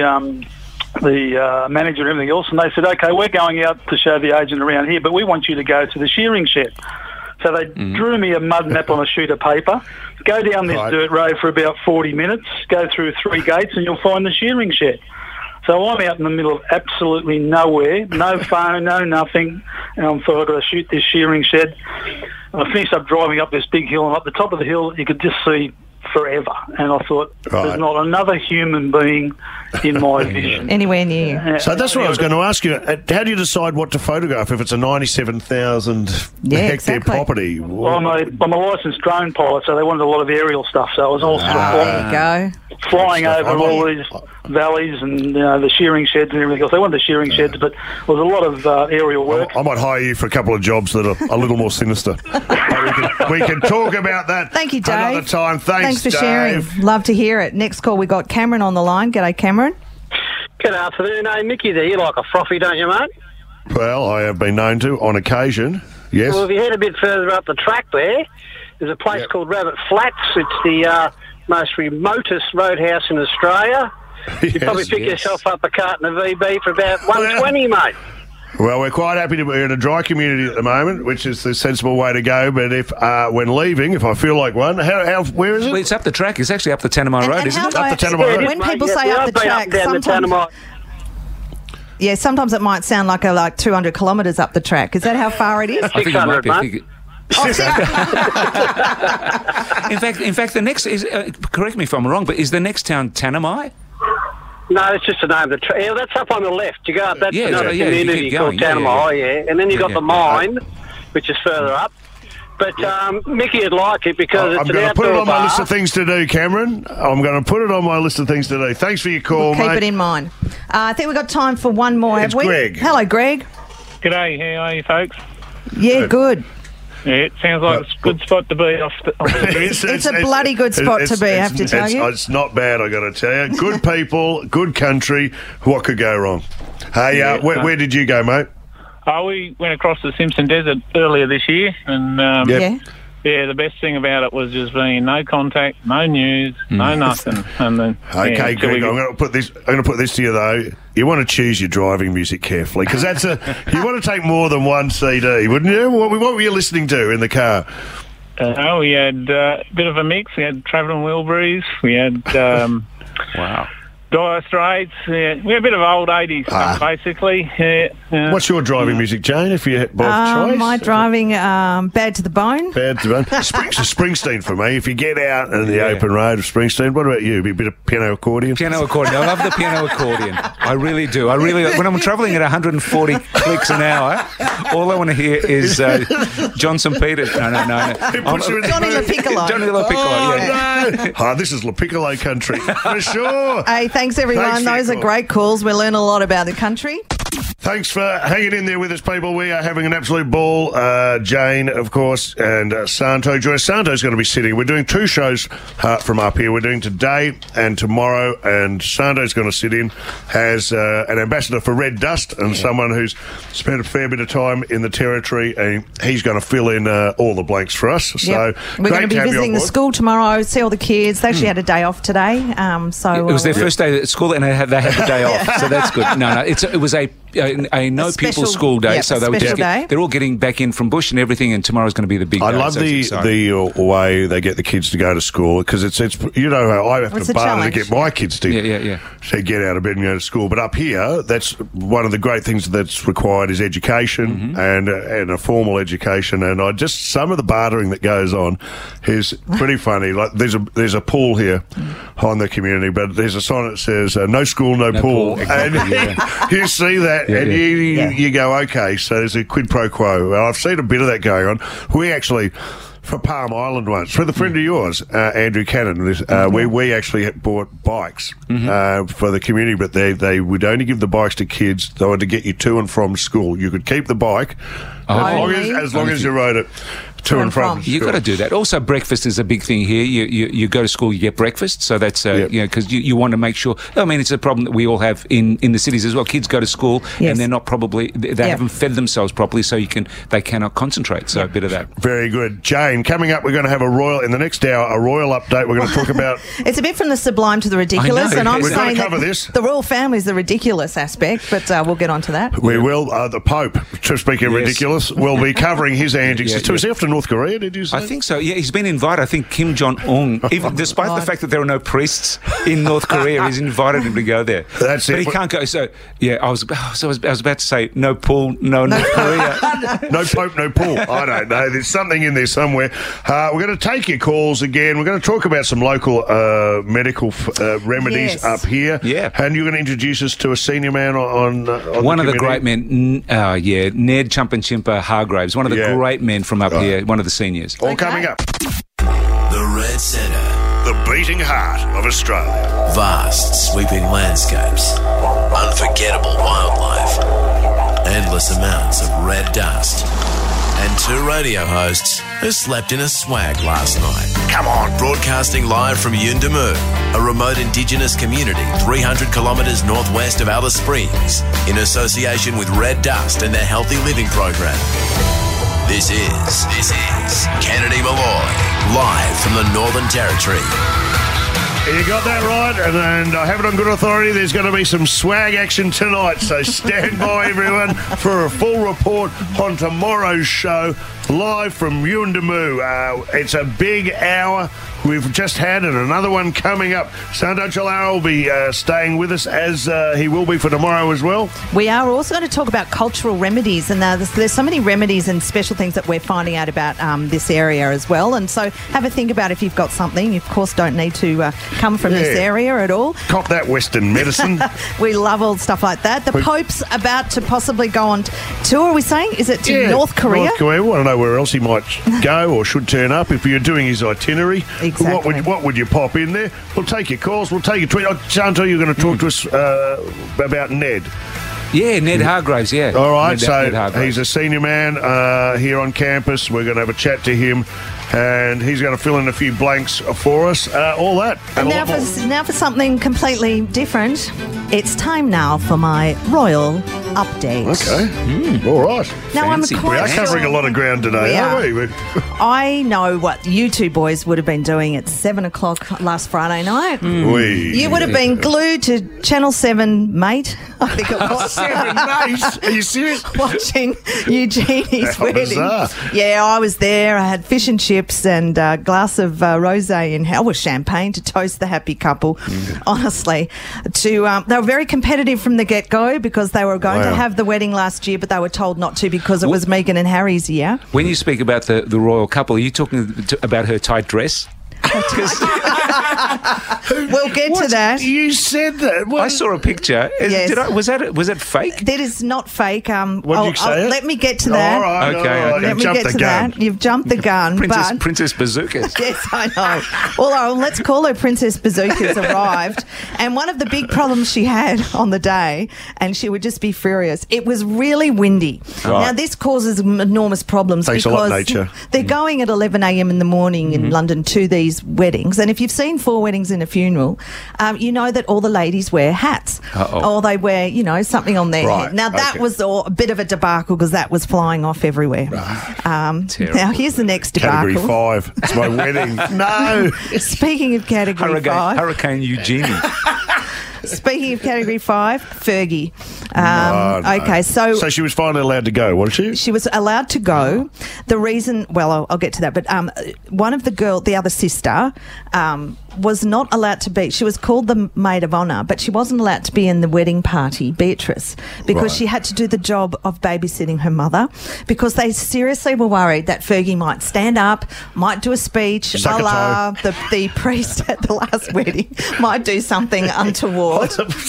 S11: manager and everything else, and they said, okay, we're going out to show the agent around here, but we want you to go to the shearing shed. So they drew me a mud map on a sheet of paper, go down this dirt road for about 40 minutes, go through 3 gates, and you'll find the shearing shed. So I'm out in the middle of absolutely nowhere, no phone, no nothing, and I thought I've got to shoot this shearing shed. And I finished up driving up this big hill, and up the top of the hill you could just see forever. And I thought, there's not another human being in my vision.
S3: Anywhere near.
S2: So that's what I was going to ask you. How do you decide what to photograph if it's a 97,000 hectare property?
S11: Well, I'm a licensed drone pilot, so they wanted a lot of aerial stuff. So I was all sort of flying over all these valleys and the shearing sheds and everything else. They wanted the shearing sheds, but there was a lot of aerial work.
S2: I might hire you for a couple of jobs that are a little more sinister. we can talk about that.
S3: Thanks, Dave.
S2: Another time. Thanks
S3: for
S2: Dave.
S3: sharing. Love to hear it. Next call, we got Cameron on the line. G'day, Cameron.
S12: Good afternoon. Hey, Mickey there. You like a frothy, don't you, mate?
S2: Well, I have been known to on occasion, yes.
S12: Well, if you head a bit further up the track there's a place called Rabbit Flats. It's the most remotest roadhouse in Australia. You'd probably pick yourself up a carton of VB for about $1.20, mate.
S2: Well, we're quite happy to be in a dry community at the moment, which is the sensible way to go. But if when leaving, if I feel like one, where is it?
S5: Well, it's up the track. It's actually up the Tanami Road, isn't it?
S2: Up the Tanami Road.
S3: When people say up the track, sometimes... Yeah, sometimes it might sound like 200 kilometres up the track. Is that how far it is?
S5: I think it might be. In fact, the next is. Correct me if I'm wrong, but is the next town Tanami?
S12: No, it's just the name of the track. Yeah, that's up on the left. You go up. That's another community called Tanami. And then you got the mine, which is further up. But Mickey would like it because it's an outdoor bar.
S2: I'm going to put it on my list of things to do, Cameron. I'm going to put it on my list of things to do. Thanks for your call, mate.
S3: Keep it in mind. I think we've got time for one more, have we?
S2: Greg.
S3: Hello, Greg.
S13: G'day, how are you, folks?
S3: Yeah, good.
S13: Yeah, it sounds like it's a good spot to be off the grid.
S3: It's a bloody good spot to be, I have to tell you.
S2: It's not bad, I got to tell you. Good people, good country. What could go wrong? Hey, where did you go, mate?
S13: We went across the Simpson Desert earlier this year, and the best thing about it was just being no contact, no news, no nothing. And then,
S2: okay, Greg, I'm going to put this to you though. You want to choose your driving music carefully because you want to take more than one CD, wouldn't you? What were you listening to in the car?
S13: We had a bit of a mix. We had Travelling Wilburys. We had
S5: wow.
S13: Dire Straits. We had a bit of old 80s stuff, basically.
S2: What's your driving music, Jane, if you have choice?
S3: My driving, Bad to the Bone.
S2: Bad to the Bone. Springsteen for me. If you get out in the open road of Springsteen, what about you? A bit of piano accordion?
S5: Piano accordion. I love the piano accordion. I really do. When I'm travelling at 140 clicks an hour, all I want to hear is Johnson Peters. No.
S3: Johnny La Piccolo.
S5: Johnny La Piccolo,
S2: no. This is La Piccolo country, for sure.
S3: Hey, thanks everyone. Those are great calls. We learn a lot about the country.
S2: Thanks for hanging in there with us, people. We are having an absolute ball. Jane, of course, and Santo. Joy Santo's going to be sitting. We're doing two shows from up here. We're doing today and tomorrow, and Santo's going to sit in as an ambassador for Red Dust and someone who's spent a fair bit of time in the territory, and he's going to fill in all the blanks for us. So
S3: we're going to be visiting the school tomorrow, see all the kids. They actually had a day off today. So
S5: it was their first day at school, and they had the day off, so that's good. No, it was a no pupil school day, so they were they're all getting back in from bush and everything, and tomorrow's going to be the big day.
S2: I love the way they get the kids to go to school because it's you know how I have to barter to get my kids to get out of bed and go to school, but up here that's one of the great things that's required is education and a formal education, and some of the bartering that goes on is pretty funny. Like there's a pool here on the community, but there's a sign that says no school, no pool. Exactly, and you see that and you go, okay, so there's a quid pro quo. Well, I've seen a bit of that going on. We actually, for Palm Island once, with a friend of yours, Andrew Cannon, we actually bought bikes for the community, but they would only give the bikes to kids. They wanted to get you to and from school. You could keep the bike as long as you rode it to and from.
S5: You've got to do that. Also, breakfast is a big thing here. You go to school, you get breakfast, so that's because you want to make sure. I mean, it's a problem that we all have in the cities as well. Kids go to school and they're not they haven't fed themselves properly, so they cannot concentrate. So a bit of that.
S2: Very good, Jane. Coming up, we're going to have in the next hour a royal update. We're going to talk about.
S3: It's a bit from the sublime to the ridiculous, and I'm saying
S2: cover this.
S3: The royal family is the ridiculous aspect, but we'll get on to that.
S2: We will. The Pope, speaking of ridiculous, will be covering his antics. It's often North Korea, did you say?
S5: I think so. Yeah, he's been invited. I think Kim Jong-un, even despite the fact that there are no priests in North Korea, he's invited him to go there.
S2: That's
S5: but
S2: it.
S5: he can't go. So yeah, I was about to say no pool, no North Korea,
S2: no Pope, no pool. I don't know. There's something in there somewhere. We're going to take your calls again. We're going to talk about some local medical remedies up here.
S5: Yeah,
S2: and you're going to introduce us to a senior man on
S5: one of the great men. Ned Chumpachimpa Hargraves, one of the great men from up here, one of the seniors.
S2: All coming up.
S1: The Red Centre.
S2: The beating heart of Australia.
S1: Vast, sweeping landscapes. Unforgettable wildlife. Endless amounts of red dust. And 2 radio hosts who slept in a swag last night.
S2: Come on.
S1: Broadcasting live from Yuendamu, a remote Indigenous community 300 kilometres northwest of Alice Springs, in association with Red Dust and their Healthy Living program. This is Kennedy Malloy, live from the Northern Territory.
S2: You got that right, and I have it on good authority. There's going to be some swag action tonight, so stand by, everyone, for a full report on tomorrow's show, live from Yuendamu. It's a big hour we've just had, and another one coming up. Sandra Jalal will be staying with us, as he will be for tomorrow as well.
S3: We are also going to talk about cultural remedies, and there's so many remedies and special things that we're finding out about this area as well. And so have a think about if you've got something. You, of course, don't need to come from this area at all.
S2: Cop that Western medicine.
S3: We love all stuff like that. The Pope's about to possibly go on tour, are we saying? Is it to North Korea?
S2: North Korea. We want to know where else he might go or should turn up if you're doing his itinerary.
S3: Exactly.
S2: What would you pop in there? We'll take your calls. We'll take your tweet. Chantal, you're going to talk to us about Ned.
S5: Yeah, Ned Hargraves, yeah.
S2: All right,
S5: Ned
S2: he's a senior man here on campus. We're going to have a chat to him, and he's going to fill in a few blanks for us. All that.
S3: And now for something completely different. It's time now for my royal update.
S2: Okay. All right.
S3: Now, I'm quite
S2: we are covering a lot of ground today, aren't we?
S3: I know what you two boys would have been doing at 7 o'clock last Friday night. You would have been glued to Channel 7, mate. I think it was.
S2: 7, mate? Are you serious?
S3: Watching Eugenie's wedding.
S2: Bizarre.
S3: Yeah, I was there. I had fish and chips and a glass of rosé and with champagne to toast the happy couple. Honestly, they were very competitive from the get-go because they were going to have the wedding last year, but they were told not to because it was Meghan and Harry's year.
S5: When you speak about the royal couple, are you talking about her tight dress?
S3: We'll get to that.
S2: You said that.
S5: I saw a picture.
S3: Yes.
S5: Was that fake?
S3: That is not fake.
S2: What did you say?
S3: Let me get to that.
S2: All right.
S5: Okay.
S3: Let me get to that. You've jumped the gun.
S5: Princess Bazookas.
S3: Yes, I know. Well, let's call her Princess Bazookas arrived. And one of the big problems she had on the day, and she would just be furious, it was really windy. Right. Now, this causes enormous problems
S2: because
S3: a lot, nature. They're going at 11 a.m. in the morning in London to these weddings. And if you've seen 4 weddings in a funeral, you know that all the ladies wear hats. Or they wear, something on their head. Now, that was a bit of a debacle because that was flying off everywhere. Now, here's the next debacle.
S2: Category 5. It's my wedding. No.
S3: Speaking of Category 5.
S5: Hurricane Eugenie.
S3: Speaking of Category 5, Fergie.
S2: No.
S3: Okay, so
S2: she was finally allowed to go, wasn't she?
S3: She was allowed to go. The reason, well, I'll get to that, but one of the other sister, was not allowed to be. She was called the maid of honour, but she wasn't allowed to be in the wedding party, Beatrice, because she had to do the job of babysitting her mother, because they seriously were worried that Fergie might stand up, might do a speech, the priest at the last wedding might do something untoward.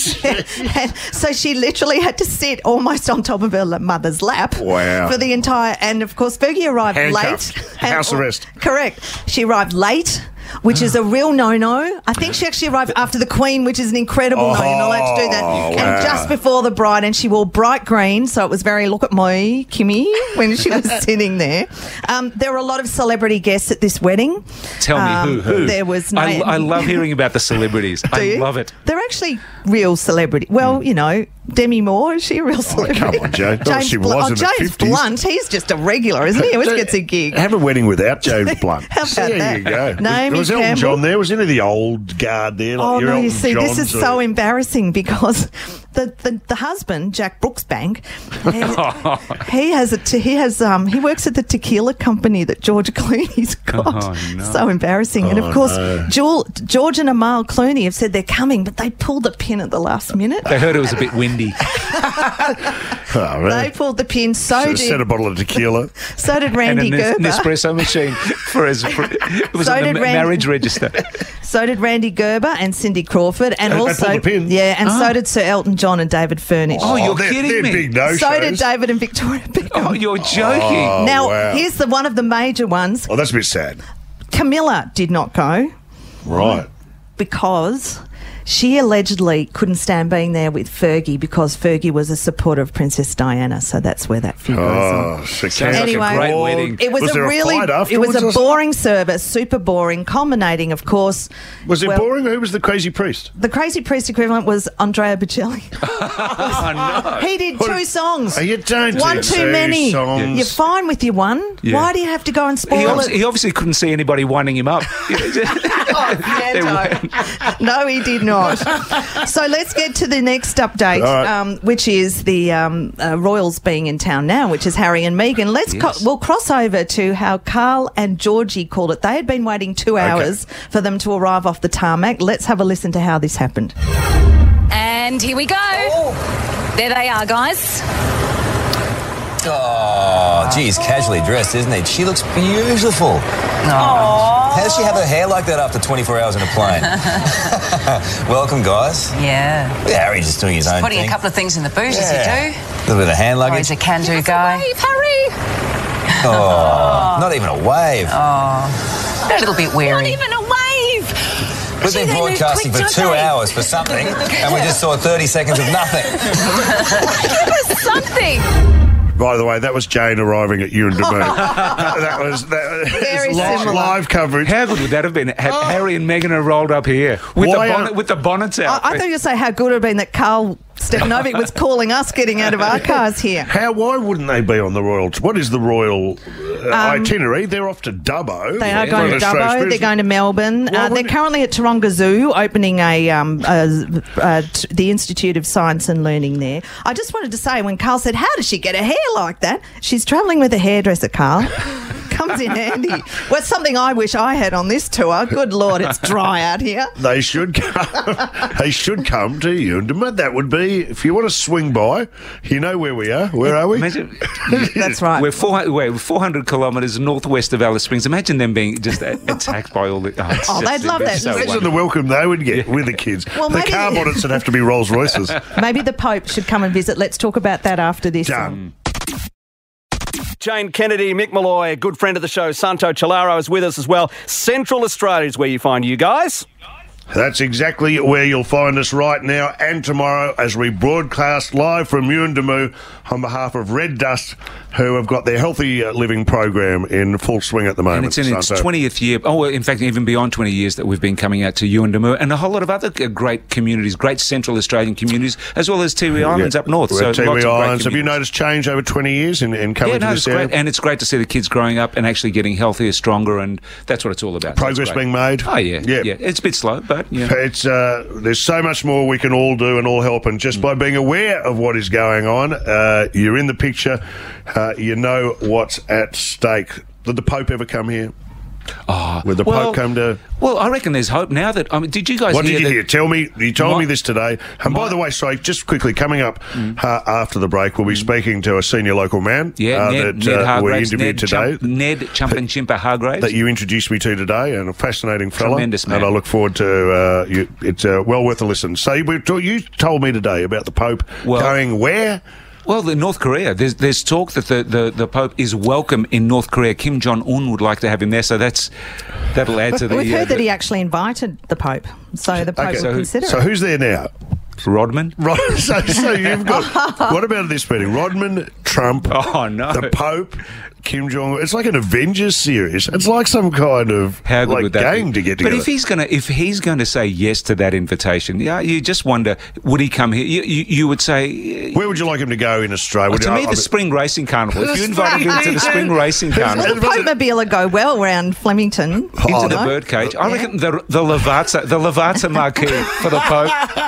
S3: And so she literally had to sit almost on top of her mother's lap for the entire, and of course Fergie arrived late.
S2: House arrest.
S3: Correct. She arrived late, which is a real no-no. I think she actually arrived after the Queen, which is an incredible no. You're not allowed to do that. And just before the bride, and she wore bright green, so it was very look at me, Kimmy, when she was sitting there. There were a lot of celebrity guests at this wedding.
S5: Tell me who?
S3: There was
S5: I love hearing about the celebrities. I love it.
S3: They're actually real celebrity. Well, Demi Moore, is she a real celebrity?
S2: Oh, come on, Joe.
S3: James Blunt, he's just a regular, isn't he? He always gets a gig.
S2: Have a wedding without James Blunt.
S3: How about that?
S2: There you go.
S3: Naomi
S2: was Elton John there? Was any of the old guard there?
S3: Like this is so embarrassing because the husband, Jack Brooksbank, he works at the tequila company that George Clooney's got.
S5: Oh, no.
S3: So embarrassing. And of course, George and Amal Clooney have said they're coming, but they pulled the pin at the last minute.
S5: They heard it was a bit windy.
S2: Oh, really?
S3: They pulled the pin.
S2: Set a bottle of tequila.
S3: So did Randy
S5: and
S3: Gerber.
S5: Nespresso machine it was on the marriage register.
S3: So did Randy Gerber and Cindy Crawford, and
S2: They
S3: also
S2: pulled the pin.
S3: so did Sir Elton John and David Furnish.
S5: Oh, you're
S2: they're
S5: kidding me.
S2: Big no-shows.
S3: So did David and Victoria Beckham.
S5: Oh, you're joking.
S2: Oh,
S3: Now,
S2: wow.
S3: here's one of the major ones.
S2: Oh, that's a bit sad.
S3: Camilla did not go
S2: Right.
S3: because she allegedly couldn't stand being there with Fergie because Fergie was a supporter of Princess Diana. So that's where that feud
S2: Oh,
S3: goes.
S2: so
S5: Sounds like a great wedding.
S3: It was,
S2: Was
S3: a
S2: there a
S3: really,
S2: fight
S3: it
S2: afterwards
S3: was
S2: or
S3: a
S2: something?
S3: boring service, super boring, culminating, of course.
S2: Was it boring? Who was the crazy priest?
S3: The Crazy Priest equivalent was Andrea Bocelli.
S5: Oh, no.
S3: He did 2 songs.
S2: Oh, you don't
S3: One
S2: do
S3: too
S2: 2
S3: many.
S2: songs.
S3: You're fine with your one.
S5: Yeah.
S3: Why do you have to go and spoil it?
S5: He obviously couldn't see anybody winding him up.
S3: No, he did not. So let's get to the next update,
S2: All right.
S3: which is the Royals being in town now, which is Harry and Meghan. We'll cross over to how Carl and Georgie called it. They had been waiting 2 hours for them to arrive off the tarmac. Let's have a listen to how this happened.
S14: And here we go. There they are, guys.
S15: Oh, geez, casually dressed, isn't it? She looks beautiful. How does she have her hair like that after 24 hours in a plane? Welcome, guys.
S14: Yeah.
S15: Look at Harry just doing his own
S14: Putting
S15: thing.
S14: a couple of things in the boot, as you do.
S15: A little bit of hand
S14: Oh,
S15: luggage.
S14: he's a can-do guy.
S15: Oh, not even a wave.
S14: Oh, a little bit weary.
S16: Not even a wave.
S15: We've been broadcasting for 2 hours for something, and we just saw 30 seconds of nothing.
S16: Give us something.
S2: By the way, that was Jane arriving at Ewan Demurray. that was
S3: Very
S2: live,
S3: similar.
S2: live coverage.
S5: How good would that have been? Harry and Meghan are rolled up here with the bonnets out.
S3: I thought you were saying how good it would have been that Carl Stefanovic was calling us getting out of our cars here.
S2: Why wouldn't they be on the Royal? What is the Royal itinerary? They're off to Dubbo.
S3: They are going to Dubbo. They're going to Melbourne. They're currently at Taronga Zoo, opening the Institute of Science and Learning there. I just wanted to say, when Carl said, "How does she get her hair like that?" She's travelling with a hairdresser, Carl. Comes in handy. Well, it's something I wish I had on this tour. Good Lord, it's dry out here.
S2: They should come. They should come to Ewan. That would be, if you want to swing by, you know where we are. Where are we?
S3: That's right.
S5: We're 400 kilometres northwest of Alice Springs. Imagine them being just attacked by all the...
S3: they'd love that.
S5: So
S2: Imagine the welcome they would get with the kids.
S3: Well,
S2: the
S3: maybe-
S2: car bonnets would have to be Rolls Royces.
S3: Maybe the Pope should come and visit. Let's talk about that after this.
S2: Done.
S9: Jane Kennedy, Mick Malloy, a good friend of the show, Santo Chalaro is with us as well. Central Australia is where you find you guys.
S2: That's exactly where you'll find us right now and tomorrow as we broadcast live from Yuendamu on behalf of Red Dust, who have got their healthy living program in full swing at the moment.
S5: And it's in its
S2: Santo.
S5: 20th year. Oh, in fact, even beyond 20 years that we've been coming out to Yuendamu and a whole lot of other great communities, great Central Australian communities, as well as Tiwi Islands up north.
S2: We're
S5: So
S2: at Tiwi
S5: lots of great
S2: Islands. Have you
S5: communities.
S2: noticed change over 20 years in coming
S5: Yeah,
S2: to
S5: no,
S2: this
S5: it's
S2: area?
S5: great. And it's great to see the kids growing up and actually getting healthier, stronger, and that's what it's all about.
S2: Progress being made?
S5: Oh, yeah.
S2: Yeah.
S5: It's a bit slow, but yeah.
S2: It's there's so much more we can all do and all help, and just by being aware of what is going on, you're in the picture. You know what's at stake. Did the Pope ever come here? Would the Pope come to...
S5: Well, I reckon there's hope now that... I mean, did you guys
S2: What
S5: hear
S2: did you
S5: that-
S2: hear? Tell me. You told me this today. And by the way, sorry, just quickly, coming up after the break, we'll be speaking to a senior local man
S5: Yeah, Ned
S2: that we
S5: Hargraves.
S2: interviewed today.
S5: Ned Chumpin-Chimpa Hargraves.
S2: That you introduced me to today, and a fascinating fella.
S5: Tremendous man.
S2: And I look forward to you. It's well worth a listen. So you told me today about the Pope going where?
S5: Well, the North Korea. There's talk that the Pope is welcome in North Korea. Kim Jong-un would like to have him there, so that'll add to the...
S3: We've heard that he actually invited the Pope, so the Pope will consider
S2: So
S3: it.
S2: who's there now?
S5: Rodman.
S2: So you've got... What about this meeting? Rodman, Trump,
S5: oh, no.
S2: the Pope, Kim Jong-un. It's like an Avengers series. It's like some kind of
S5: How good would that
S2: gang
S5: be?
S2: to get
S5: But
S2: together.
S5: if he's going to say yes to that invitation, yeah, you just wonder, would he come here? You would say...
S2: Where would you like him to go in Australia?
S5: to me, the Spring Racing Carnival. If you invited him to the Spring Racing Carnival...
S3: Well, the Pope Mobile would go well around Flemington.
S5: Into the birdcage. I reckon the Lavazza Marquee for the Pope.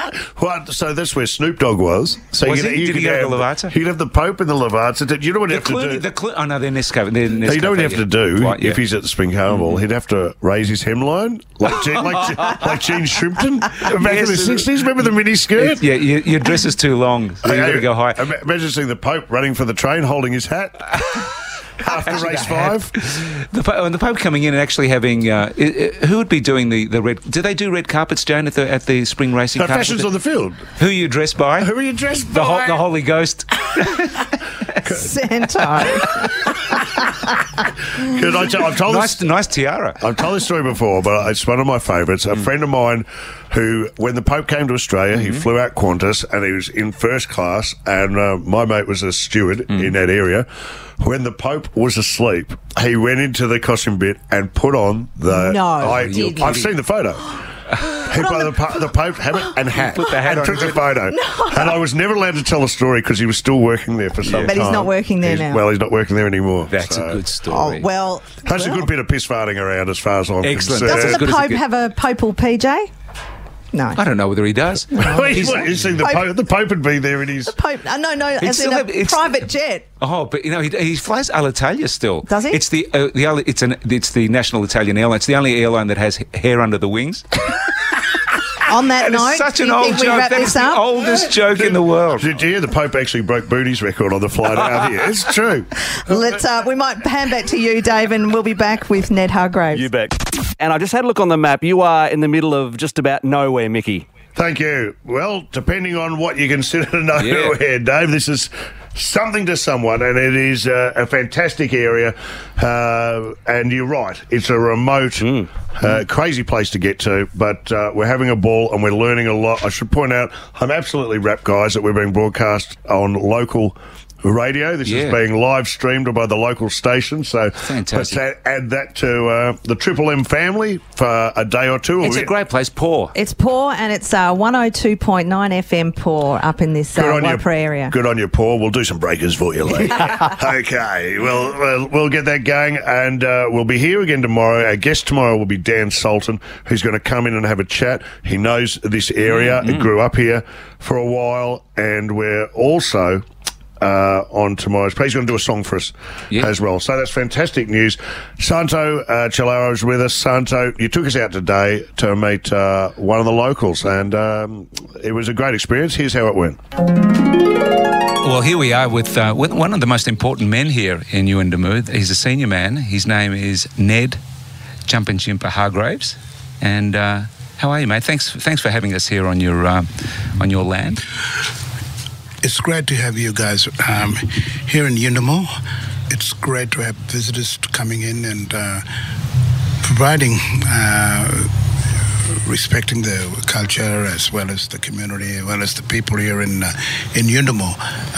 S2: What? So that's where Snoop Dogg was. So
S5: Did he go to the Lavazza?
S2: You'd have the Pope in the Lavazza. You know what you have to do?
S5: Oh, no, they're Nescafe.
S2: You know what you have to do
S5: Right,
S2: if he's at the Spring Carnival? He'd have to raise his hemline like Gene Shrimpton back in the 60s. Remember the mini skirt?
S5: Yeah, your dress is too long. So you got to go high.
S2: Imagine seeing the Pope running for the train holding his hat. After race 5,
S5: the Pope coming in and actually having who would be doing the red? Do they do red carpets, Jane, at the spring racing?
S2: Fashions on the field.
S5: Who are you dressed by?
S2: Who are you dressed by?
S5: The Holy Ghost.
S3: Santo.
S2: I've told
S5: nice tiara.
S2: I've told this story before, but it's one of my favourites. A friend of mine who, when the Pope came to Australia, he flew out Qantas and he was in first class, and my mate was a steward in that area. When the Pope was asleep, he went into the costume bit and put on the... I've seen the photo. He put the Pope habit and hat.
S5: Put the hat
S2: and
S5: on.
S2: took the photo. And I was never allowed to tell the story because he was still working there for some time.
S3: But he's not working there now.
S2: Well, he's not working there anymore.
S5: That's a good story.
S3: Oh, well...
S2: That's a good bit of piss farting around as far as I'm
S5: Excellent.
S2: concerned.
S3: Doesn't the Pope have a Popal PJ? No.
S5: I don't know whether he does.
S2: You see, the Pope would be there in his...
S3: The Pope... No, as in a private jet.
S5: Oh, but he flies Alitalia still.
S3: Does he?
S5: It's the national Italian airline. It's the only airline that has hair under the wings.
S3: On that note,
S5: it's such
S3: do
S5: an
S3: you
S5: old
S3: think we
S5: joke.
S3: wrap
S5: That
S3: this
S5: is the
S3: up?
S5: oldest joke in the world.
S2: Did you hear the Pope actually broke Booty's record on the flight out here? It's true.
S3: We might hand back to you, Dave, and we'll be back with Ned Hargraves.
S9: You bet. And I just had a look on the map. You are in the middle of just about nowhere, Mickey.
S2: Thank you. Well, depending on what you consider nowhere, Dave, this is something to someone, and it is a fantastic area. And you're right, it's a remote, crazy place to get to, but we're having a ball and we're learning a lot. I should point out, I'm absolutely wrapped, guys, that we're being broadcast on local radio. This is being live streamed by the local station, so
S5: fantastic.
S2: Let's add that to the Triple M family for a day or two.
S5: It's a great place, Paw.
S3: It's Paw, and it's 102.9 FM Paw up in this Waipara area.
S2: Good on you, Paul. We'll do some breakers for you later. Okay, well, we'll get that going, and we'll be here again tomorrow. Our guest tomorrow will be Dan Sultan, who's going to come in and have a chat. He knows this area. He grew up here for a while, and we're also... on tomorrow's play. He's going to do a song for us as well. So that's fantastic news. Santo Cilauro is with us. Santo, you took us out today to meet one of the locals, and it was a great experience. Here's how it went.
S5: Well, here we are with one of the most important men here in Yuendumu. He's a senior man. His name is Ned Jumpinchimpa Hargraves. And how are you, mate? Thanks for having us here on your land.
S17: It's great to have you guys here in Yuendumu. It's great to have visitors coming in and providing, respecting the culture as well as the community, as well as the people here in Yuendumu.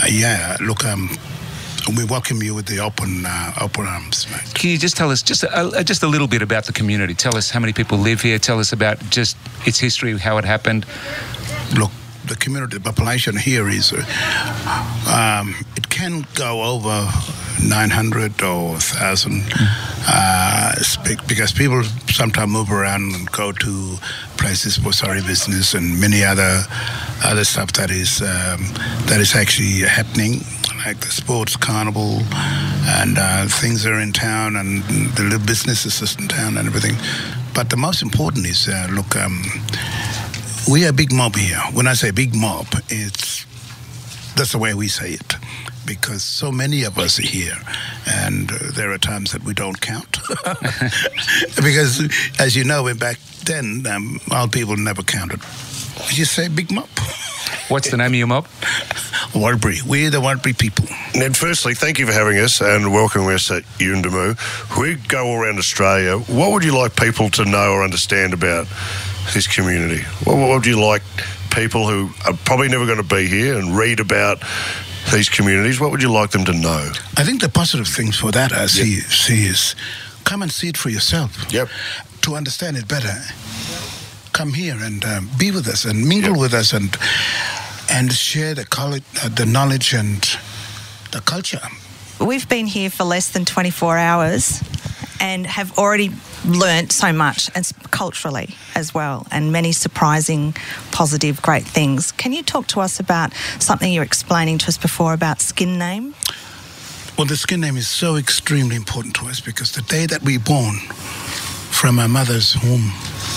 S17: We welcome you with the open arms, mate.
S5: Can you just tell us just a little bit about the community? Tell us how many people live here. Tell us about just its history, how it happened.
S17: Look, the community, the population here is, it can go over 900 or 1,000 because people sometimes move around and go to places for sorry business and many other stuff that is actually happening, like the sports carnival and things are in town and the little businesses in town and everything. But the most important is, we are a big mob here. When I say big mob, that's the way we say it, because so many of us are here, and there are times that we don't count. Because, as you know, back then, old people never counted. We just say big mob.
S5: What's the name of your mob?
S17: Warlpiri. We're the Warlpiri people.
S2: Ned, firstly, thank you for having us and welcoming us at Yuendumu. We go all around Australia. What would you like people to know or understand about this community? What would you like people who are probably never going to be here and read about these communities, what would you like them to know?
S17: I think the positive things for that I see is come and see it for yourself.
S2: Yep.
S17: To understand it better, come here and be with us and mingle with us and share the knowledge and the culture.
S18: We've been here for less than 24 hours and have already
S3: learnt so much, and culturally as well, and many surprising, positive, great things. Can you talk to us about something you were explaining to us before about skin name?
S17: Well, the skin name is so extremely important to us because the day that we're born from our mother's womb,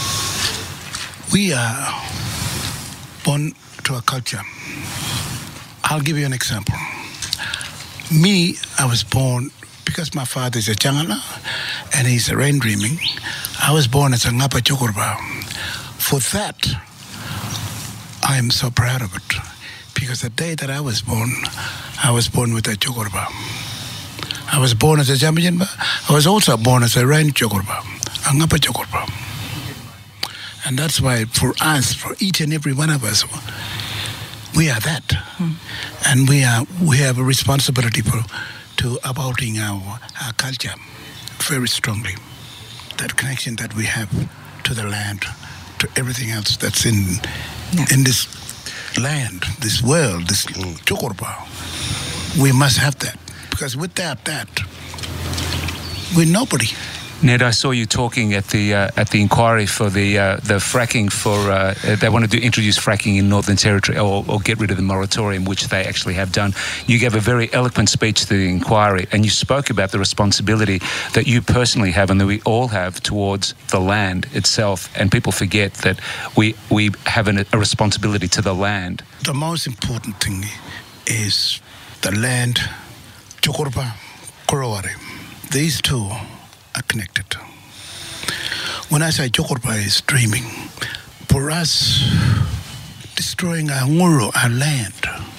S17: we are born to a culture. I'll give you an example. Me, I was born, because my father is a Changana and he's a rain dreaming, I was born as a Ngapa Chokorba. For that, I am so proud of it. Because the day that I was born with a Chokorba. I was born as a Jambijanba. I was also born as a rain Chokorba, a Ngapa Chokorba. And that's why for us, for each and every one of us, we are that. And we have a responsibility to upholding our culture very strongly. That connection that we have to the land, to everything else that's in this land, this world, this Chokorba. We must have that. Because without that, we're nobody.
S5: Ned, I saw you talking at the inquiry for the fracking they wanted to introduce fracking in Northern Territory or get rid of the moratorium, which they actually have done. You gave a very eloquent speech to the inquiry, and you spoke about the responsibility that you personally have and that we all have towards the land itself. And people forget that we have a responsibility to the land.
S17: The most important thing is the land, Chokorba, Koroware. These two are connected. When I say Chokorba is dreaming, for us, destroying our nguru, our land,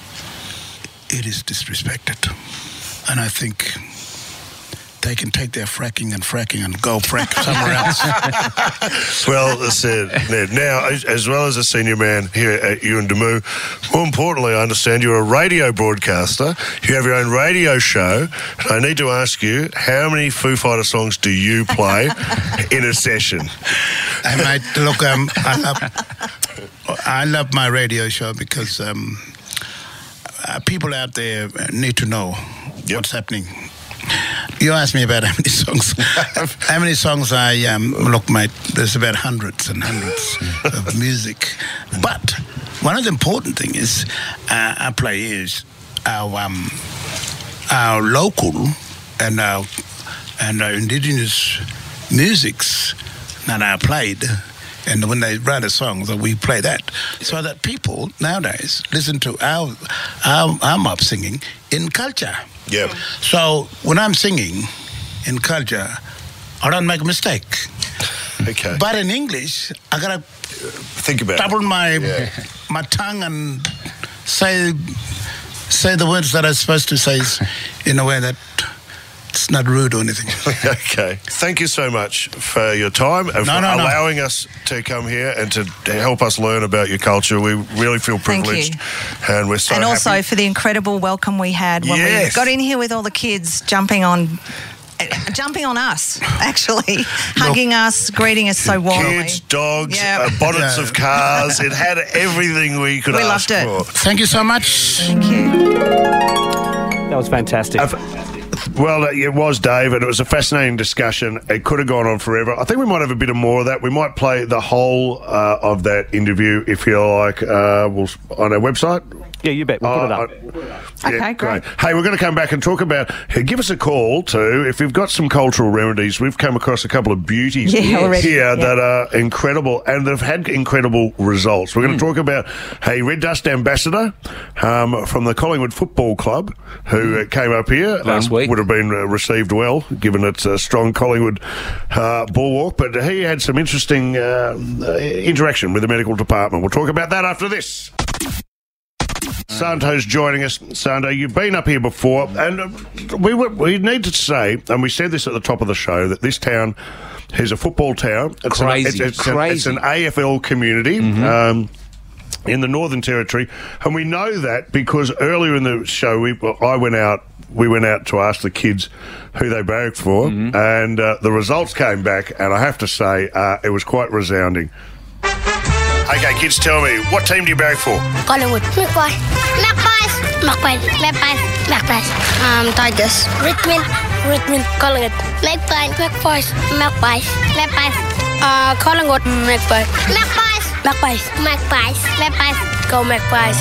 S17: it is disrespected. And I think they can take their fracking and go frack somewhere else.
S2: Well, Ned, now, as well as a senior man here at Yuendumu, more importantly, I understand you're a radio broadcaster. You have your own radio show. I need to ask you, how many Foo Fighter songs do you play in a session?
S17: I love my radio show because people out there need to know what's happening. You asked me about how many songs. How many songs look, mate, there's about hundreds and hundreds of music. But one of the important things is I play is our local and our indigenous musics that I played. And when they write a song, that we play that, so that people nowadays listen to our mob singing in culture.
S2: Yeah.
S17: So when I'm singing in culture, I don't make a mistake.
S2: Okay.
S17: But in English, I gotta
S2: think about
S17: double my tongue and say the words that I'm supposed to say in a way that it's not rude or anything.
S2: Okay. Thank you so much for your time and for allowing us to come here and to help us learn about your culture. We really feel privileged. And we're so happy.
S3: And also for the incredible welcome we had when we got in here with all the kids jumping on us, actually, hugging us, greeting us so warmly.
S2: Kids, dogs, bonnets of cars. It had everything we could ask for.
S17: We loved it. Thank you so much.
S3: Thank you.
S9: That was fantastic.
S2: Well, it was, Dave, and it was a fascinating discussion. It could have gone on forever. I think we might have a bit of more of that. We might play the whole of that interview, if you like, on our website.
S9: Yeah, you bet. We'll put it up.
S3: Okay, great.
S2: Hey, we're going to come back and talk about... give us a call, too, if you've got some cultural remedies. We've come across a couple of beauties here that are incredible, and they've had incredible results. We're going to talk about a Red Dust ambassador from the Collingwood Football Club, who came up here
S5: last week.
S2: Would have been received well, given its strong Collingwood bulwark. But he had some interesting interaction with the medical department. We'll talk about that after this. Santo's joining us. Santo, you've been up here before, and we need to say, and we said this at the top of the show, that this town is a football town. It's
S5: crazy.
S2: It's an AFL community. In the Northern Territory, and we know that because earlier in the show we went out to ask the kids who they barracked for, and the results came back, and I have to say it was quite resounding. Okay, kids, tell me, what team do you barrack for?
S4: Collingwood. Magpies. Tigers. Richmond. Richmond, Collingwood. Magpie, Magpies, Magpies, Magpies. Collingwood, Magpie. Magpies, Magpies, Magpies, Magpies. Go Magpies.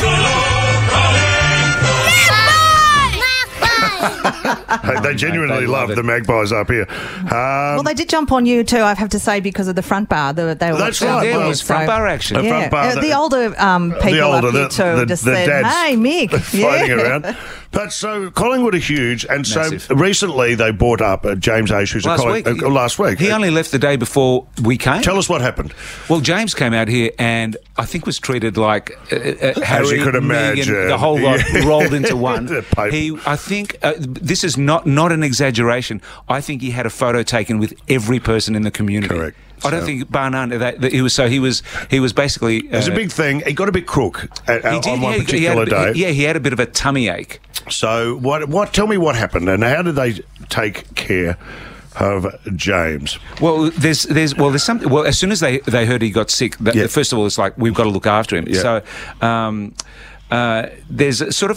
S2: They genuinely love the Magpies up here.
S3: Well, they did jump on you too, I have to say, because of the front bar.
S2: That's right.
S5: There was front bar action.
S2: The front bar.
S3: The older people up here too just said, "Hey, Mick."
S2: Floating around. But so Collingwood are huge, and
S5: Massive.
S2: so recently they brought up James Ash, who's
S5: last
S2: week.
S5: He only left the day before we came.
S2: Tell us what happened.
S5: Well, James came out here and I think was treated like Harry,
S2: as you could imagine,
S5: Meghan, the whole lot rolled into one.
S2: He,
S5: I think this is not an exaggeration. I think he had a photo taken with every person in the community.
S2: Correct.
S5: I don't think bar none. He was basically.
S2: It was a big thing. He got a bit crook on one particular day.
S5: He had a bit of a tummy ache.
S2: So what? Tell me what happened and how did they take care of James?
S5: Well, there's something. Well, as soon as they heard he got sick, first of all, it's like we've got to look after him.
S2: Yeah.
S5: So there's sort of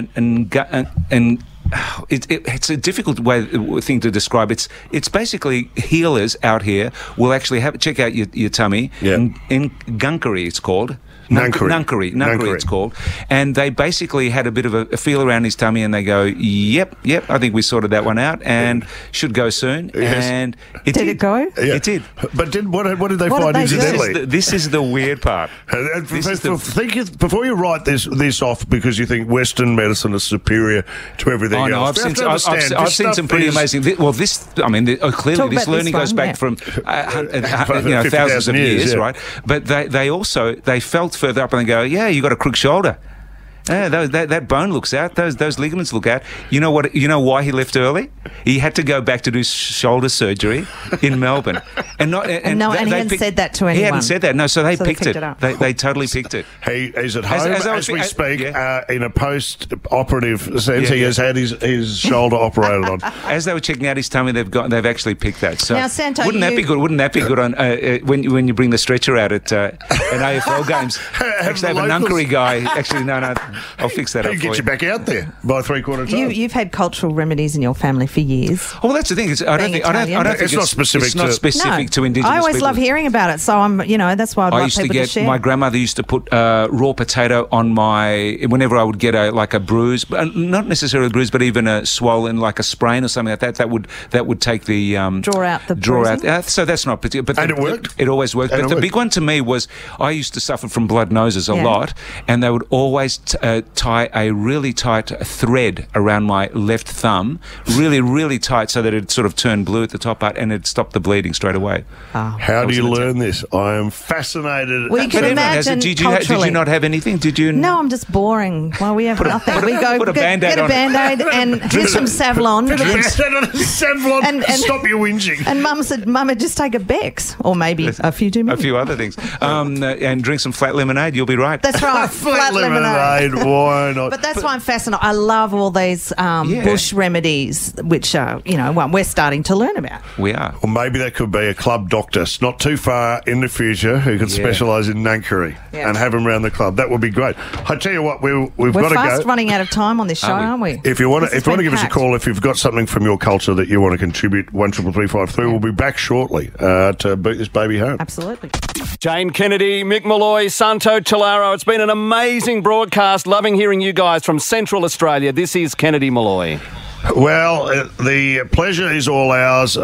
S5: it's a difficult thing to describe. It's basically healers out here will actually check out your tummy.
S2: Yeah.
S5: In Gunkery, it's called. Nunkary, it's called. And they basically had a bit of a feel around his tummy and they go, yep, I think we sorted that one out and should go soon.
S2: Yes.
S5: And it did.
S3: It go?
S2: Yeah.
S5: It did.
S2: But what did they find incidentally?
S5: This is the weird part.
S2: Before you write this off because you think Western medicine is superior to everything else.
S5: I've seen some pretty amazing. Clearly this learning goes back from thousands of years, right? But they felt further up and they go, yeah, you got a crook shoulder. Yeah, that bone looks out. Those ligaments look out. You know what? You know why he left early? He had to go back to do shoulder surgery in Melbourne, and he hadn't said that to anyone. He hadn't said that. No, so they picked it. They totally picked it.
S2: He is at home as we speak. In a post-operative sense, he has had his shoulder operated on.
S5: As they were checking out his tummy, they've actually picked that. So
S3: now, Santo,
S5: wouldn't that be good? Wouldn't that be good on when you bring the stretcher out at AFL games? Actually, have a Nunkary guy. Actually, no. I'll fix that up for you.
S2: He'll get you back out there by 3/4 time.
S3: You've had cultural remedies in your family for years.
S5: Oh, well, that's the thing. I don't think
S2: it's not specific
S5: to Indigenous people.
S3: I always love hearing about it, so that's why I'd like people to share.
S5: My grandmother used to put raw potato on whenever I would get a bruise, not necessarily a bruise, but even a swollen, like a sprain or something like that. That would take the
S3: draw out the bruising.
S5: So that's not particular. But
S2: it worked.
S5: It always worked. But the big one to me was I used to suffer from blood noses a lot, and they would always tie a really tight thread around my left thumb, really, really tight, so that it sort of turned blue at the top part and it stopped the bleeding straight away.
S2: How do you learn this? I am fascinated.
S3: Well, you can imagine
S5: did you not have anything? Did you?
S3: No, I'm just boring. Well, we have nothing. We go
S5: put a Band-Aid
S3: get a Band-Aid and here's some Savlon.
S2: Put a Band-Aid on Savlon and stop your whinging.
S3: And Mum said, Mum, just take a Bex or maybe a few too many.
S5: A few other things. And drink some flat lemonade, you'll be right.
S3: That's right.
S2: flat lemonade. Why not?
S3: But that's why I'm fascinated. I love all these bush remedies, which we're starting to learn about.
S5: We are.
S2: Or maybe that could be a club doctor, not too far in the future, who can specialise in Nunkary and have him around the club. That would be great. I tell you what, we're got to go.
S3: We're fast running out of time on this show, aren't we?
S2: If you want to give us a call, if you've got something from your culture that you want to contribute, 133353. We'll be back shortly to boot this baby home.
S3: Absolutely.
S9: Jane Kennedy, Mick Malloy, Santo Chilaro. It's been an amazing broadcast. Loving hearing you guys from Central Australia. This is Kennedy Malloy.
S2: Well, the pleasure is all ours.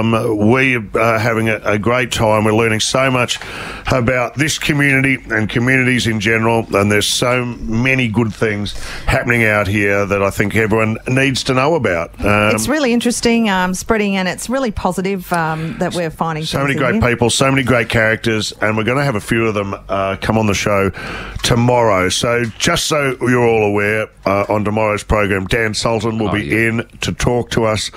S2: We are having a great time. We're learning so much about this community and communities in general, and there's so many good things happening out here that I think everyone needs to know about.
S3: It's really interesting, spreading, and it's really positive that we're finding
S2: so many great people, so many great characters, and we're going to have a few of them come on the show tomorrow. So just so you're all aware, on tomorrow's program, Dan Sultan will be in to talk to us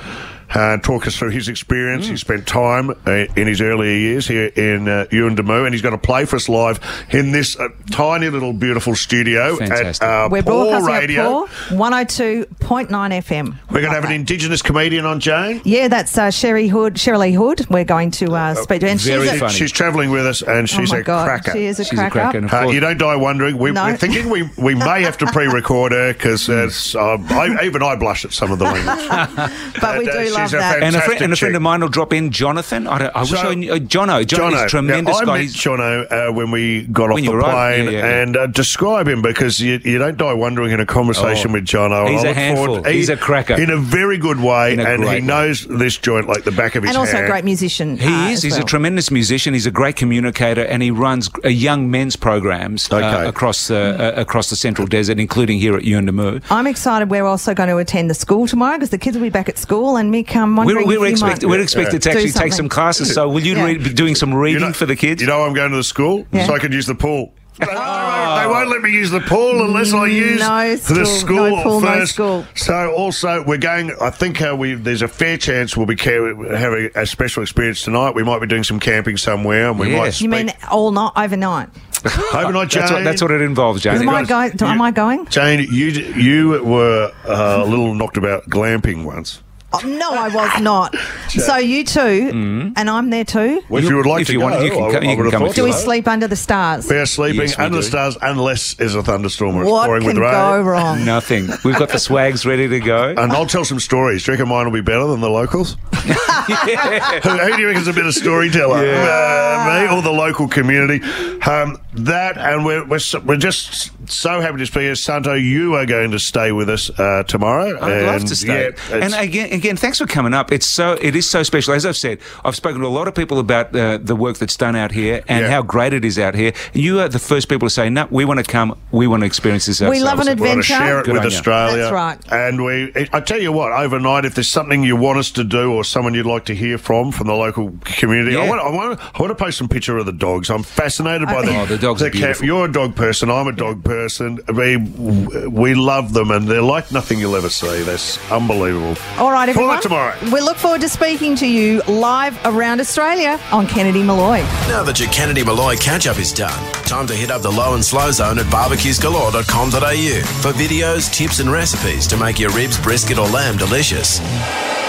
S2: talk us through his experience. He spent time in his earlier years here in Yuendamu, and he's going to play for us live in this tiny little beautiful studio.
S5: Fantastic.
S2: At
S3: We're
S2: Paw
S3: broadcasting
S2: Radio.
S3: at Paw, 102.9 FM.
S2: We're going to have an Indigenous comedian on, Jane.
S3: Yeah, that's Shirley Hood. We're going to speak to her. And
S2: She's traveling with us, and she's
S3: oh my
S2: a
S3: God,
S2: cracker.
S3: She is a cracker.
S2: You don't die wondering. We're thinking we may have to pre-record her because even I blush at some of the language.
S3: But we do love that.
S5: And a friend of mine will drop in, Jonathan. I wish I knew. Jono. Jono's a tremendous guy.
S2: I met Jono when we got off the plane, and describe him because you don't die wondering in a conversation with Jono.
S5: He's a handful. He's a cracker.
S2: In a very good way, and he knows this joint like the back of his hand.
S3: And also a great musician.
S5: He is. He's a tremendous musician. He's a great communicator, and he runs young men's programs across the Central Desert, including here at Yuendamu.
S3: I'm excited. We're also going to attend the school tomorrow because the kids will be back at school, and Mick, I'm wondering
S5: we're expected to actually take some classes. So will you be doing some reading for the kids?
S2: You know, I'm going to the school so I can use the pool. They won't let me use the pool unless I use the school
S3: no pool,
S2: first.
S3: No school.
S2: So also we're going. I think there's a fair chance we'll be having a special experience tonight. We might be doing some camping somewhere, and we might.
S3: You mean all night, overnight?
S2: Overnight, Jane.
S5: That's what it involves, Jane.
S3: Am I going?
S2: Jane, you were a little knocked about glamping once.
S3: Oh, no, I was not. So you two, and I'm there too.
S2: Well, if you would like to go,
S5: you can come.
S3: Do we sleep under the stars?
S2: We are sleeping under the stars unless there's a thunderstorm or it's pouring with rain.
S3: What can go wrong?
S5: Nothing. We've got the swags ready to go.
S2: And I'll tell some stories. Do you reckon mine will be better than the locals? Who do you reckon's a better storyteller? Me or the local community? We're just so happy to be here. Santo, you are going to stay with us tomorrow.
S5: I'd love to stay. And again, thanks for coming up. It is so special. As I've said, I've spoken to a lot of people about the work that's done out here and how great it is out here. You are the first people to say, no, we want to come, we want to experience this ourselves.
S3: We love an adventure.
S2: We want to share it with Australia.
S3: That's right.
S2: And I tell you what, overnight, if there's something you want us to do or someone you'd like to hear from the local community, I want to post some picture of the dogs. I'm fascinated by them.
S5: Oh, the dogs are beautiful.
S2: You're a dog person. I'm a dog person. We love them, and they're like nothing you'll ever see. That's unbelievable.
S3: All right, everyone.
S2: Tomorrow.
S3: We look forward to speaking to you live around Australia on Kennedy Malloy.
S1: Now that your Kennedy Malloy catch-up is done, time to hit up the low and slow zone at barbecuesgalore.com.au for videos, tips and recipes to make your ribs, brisket or lamb delicious.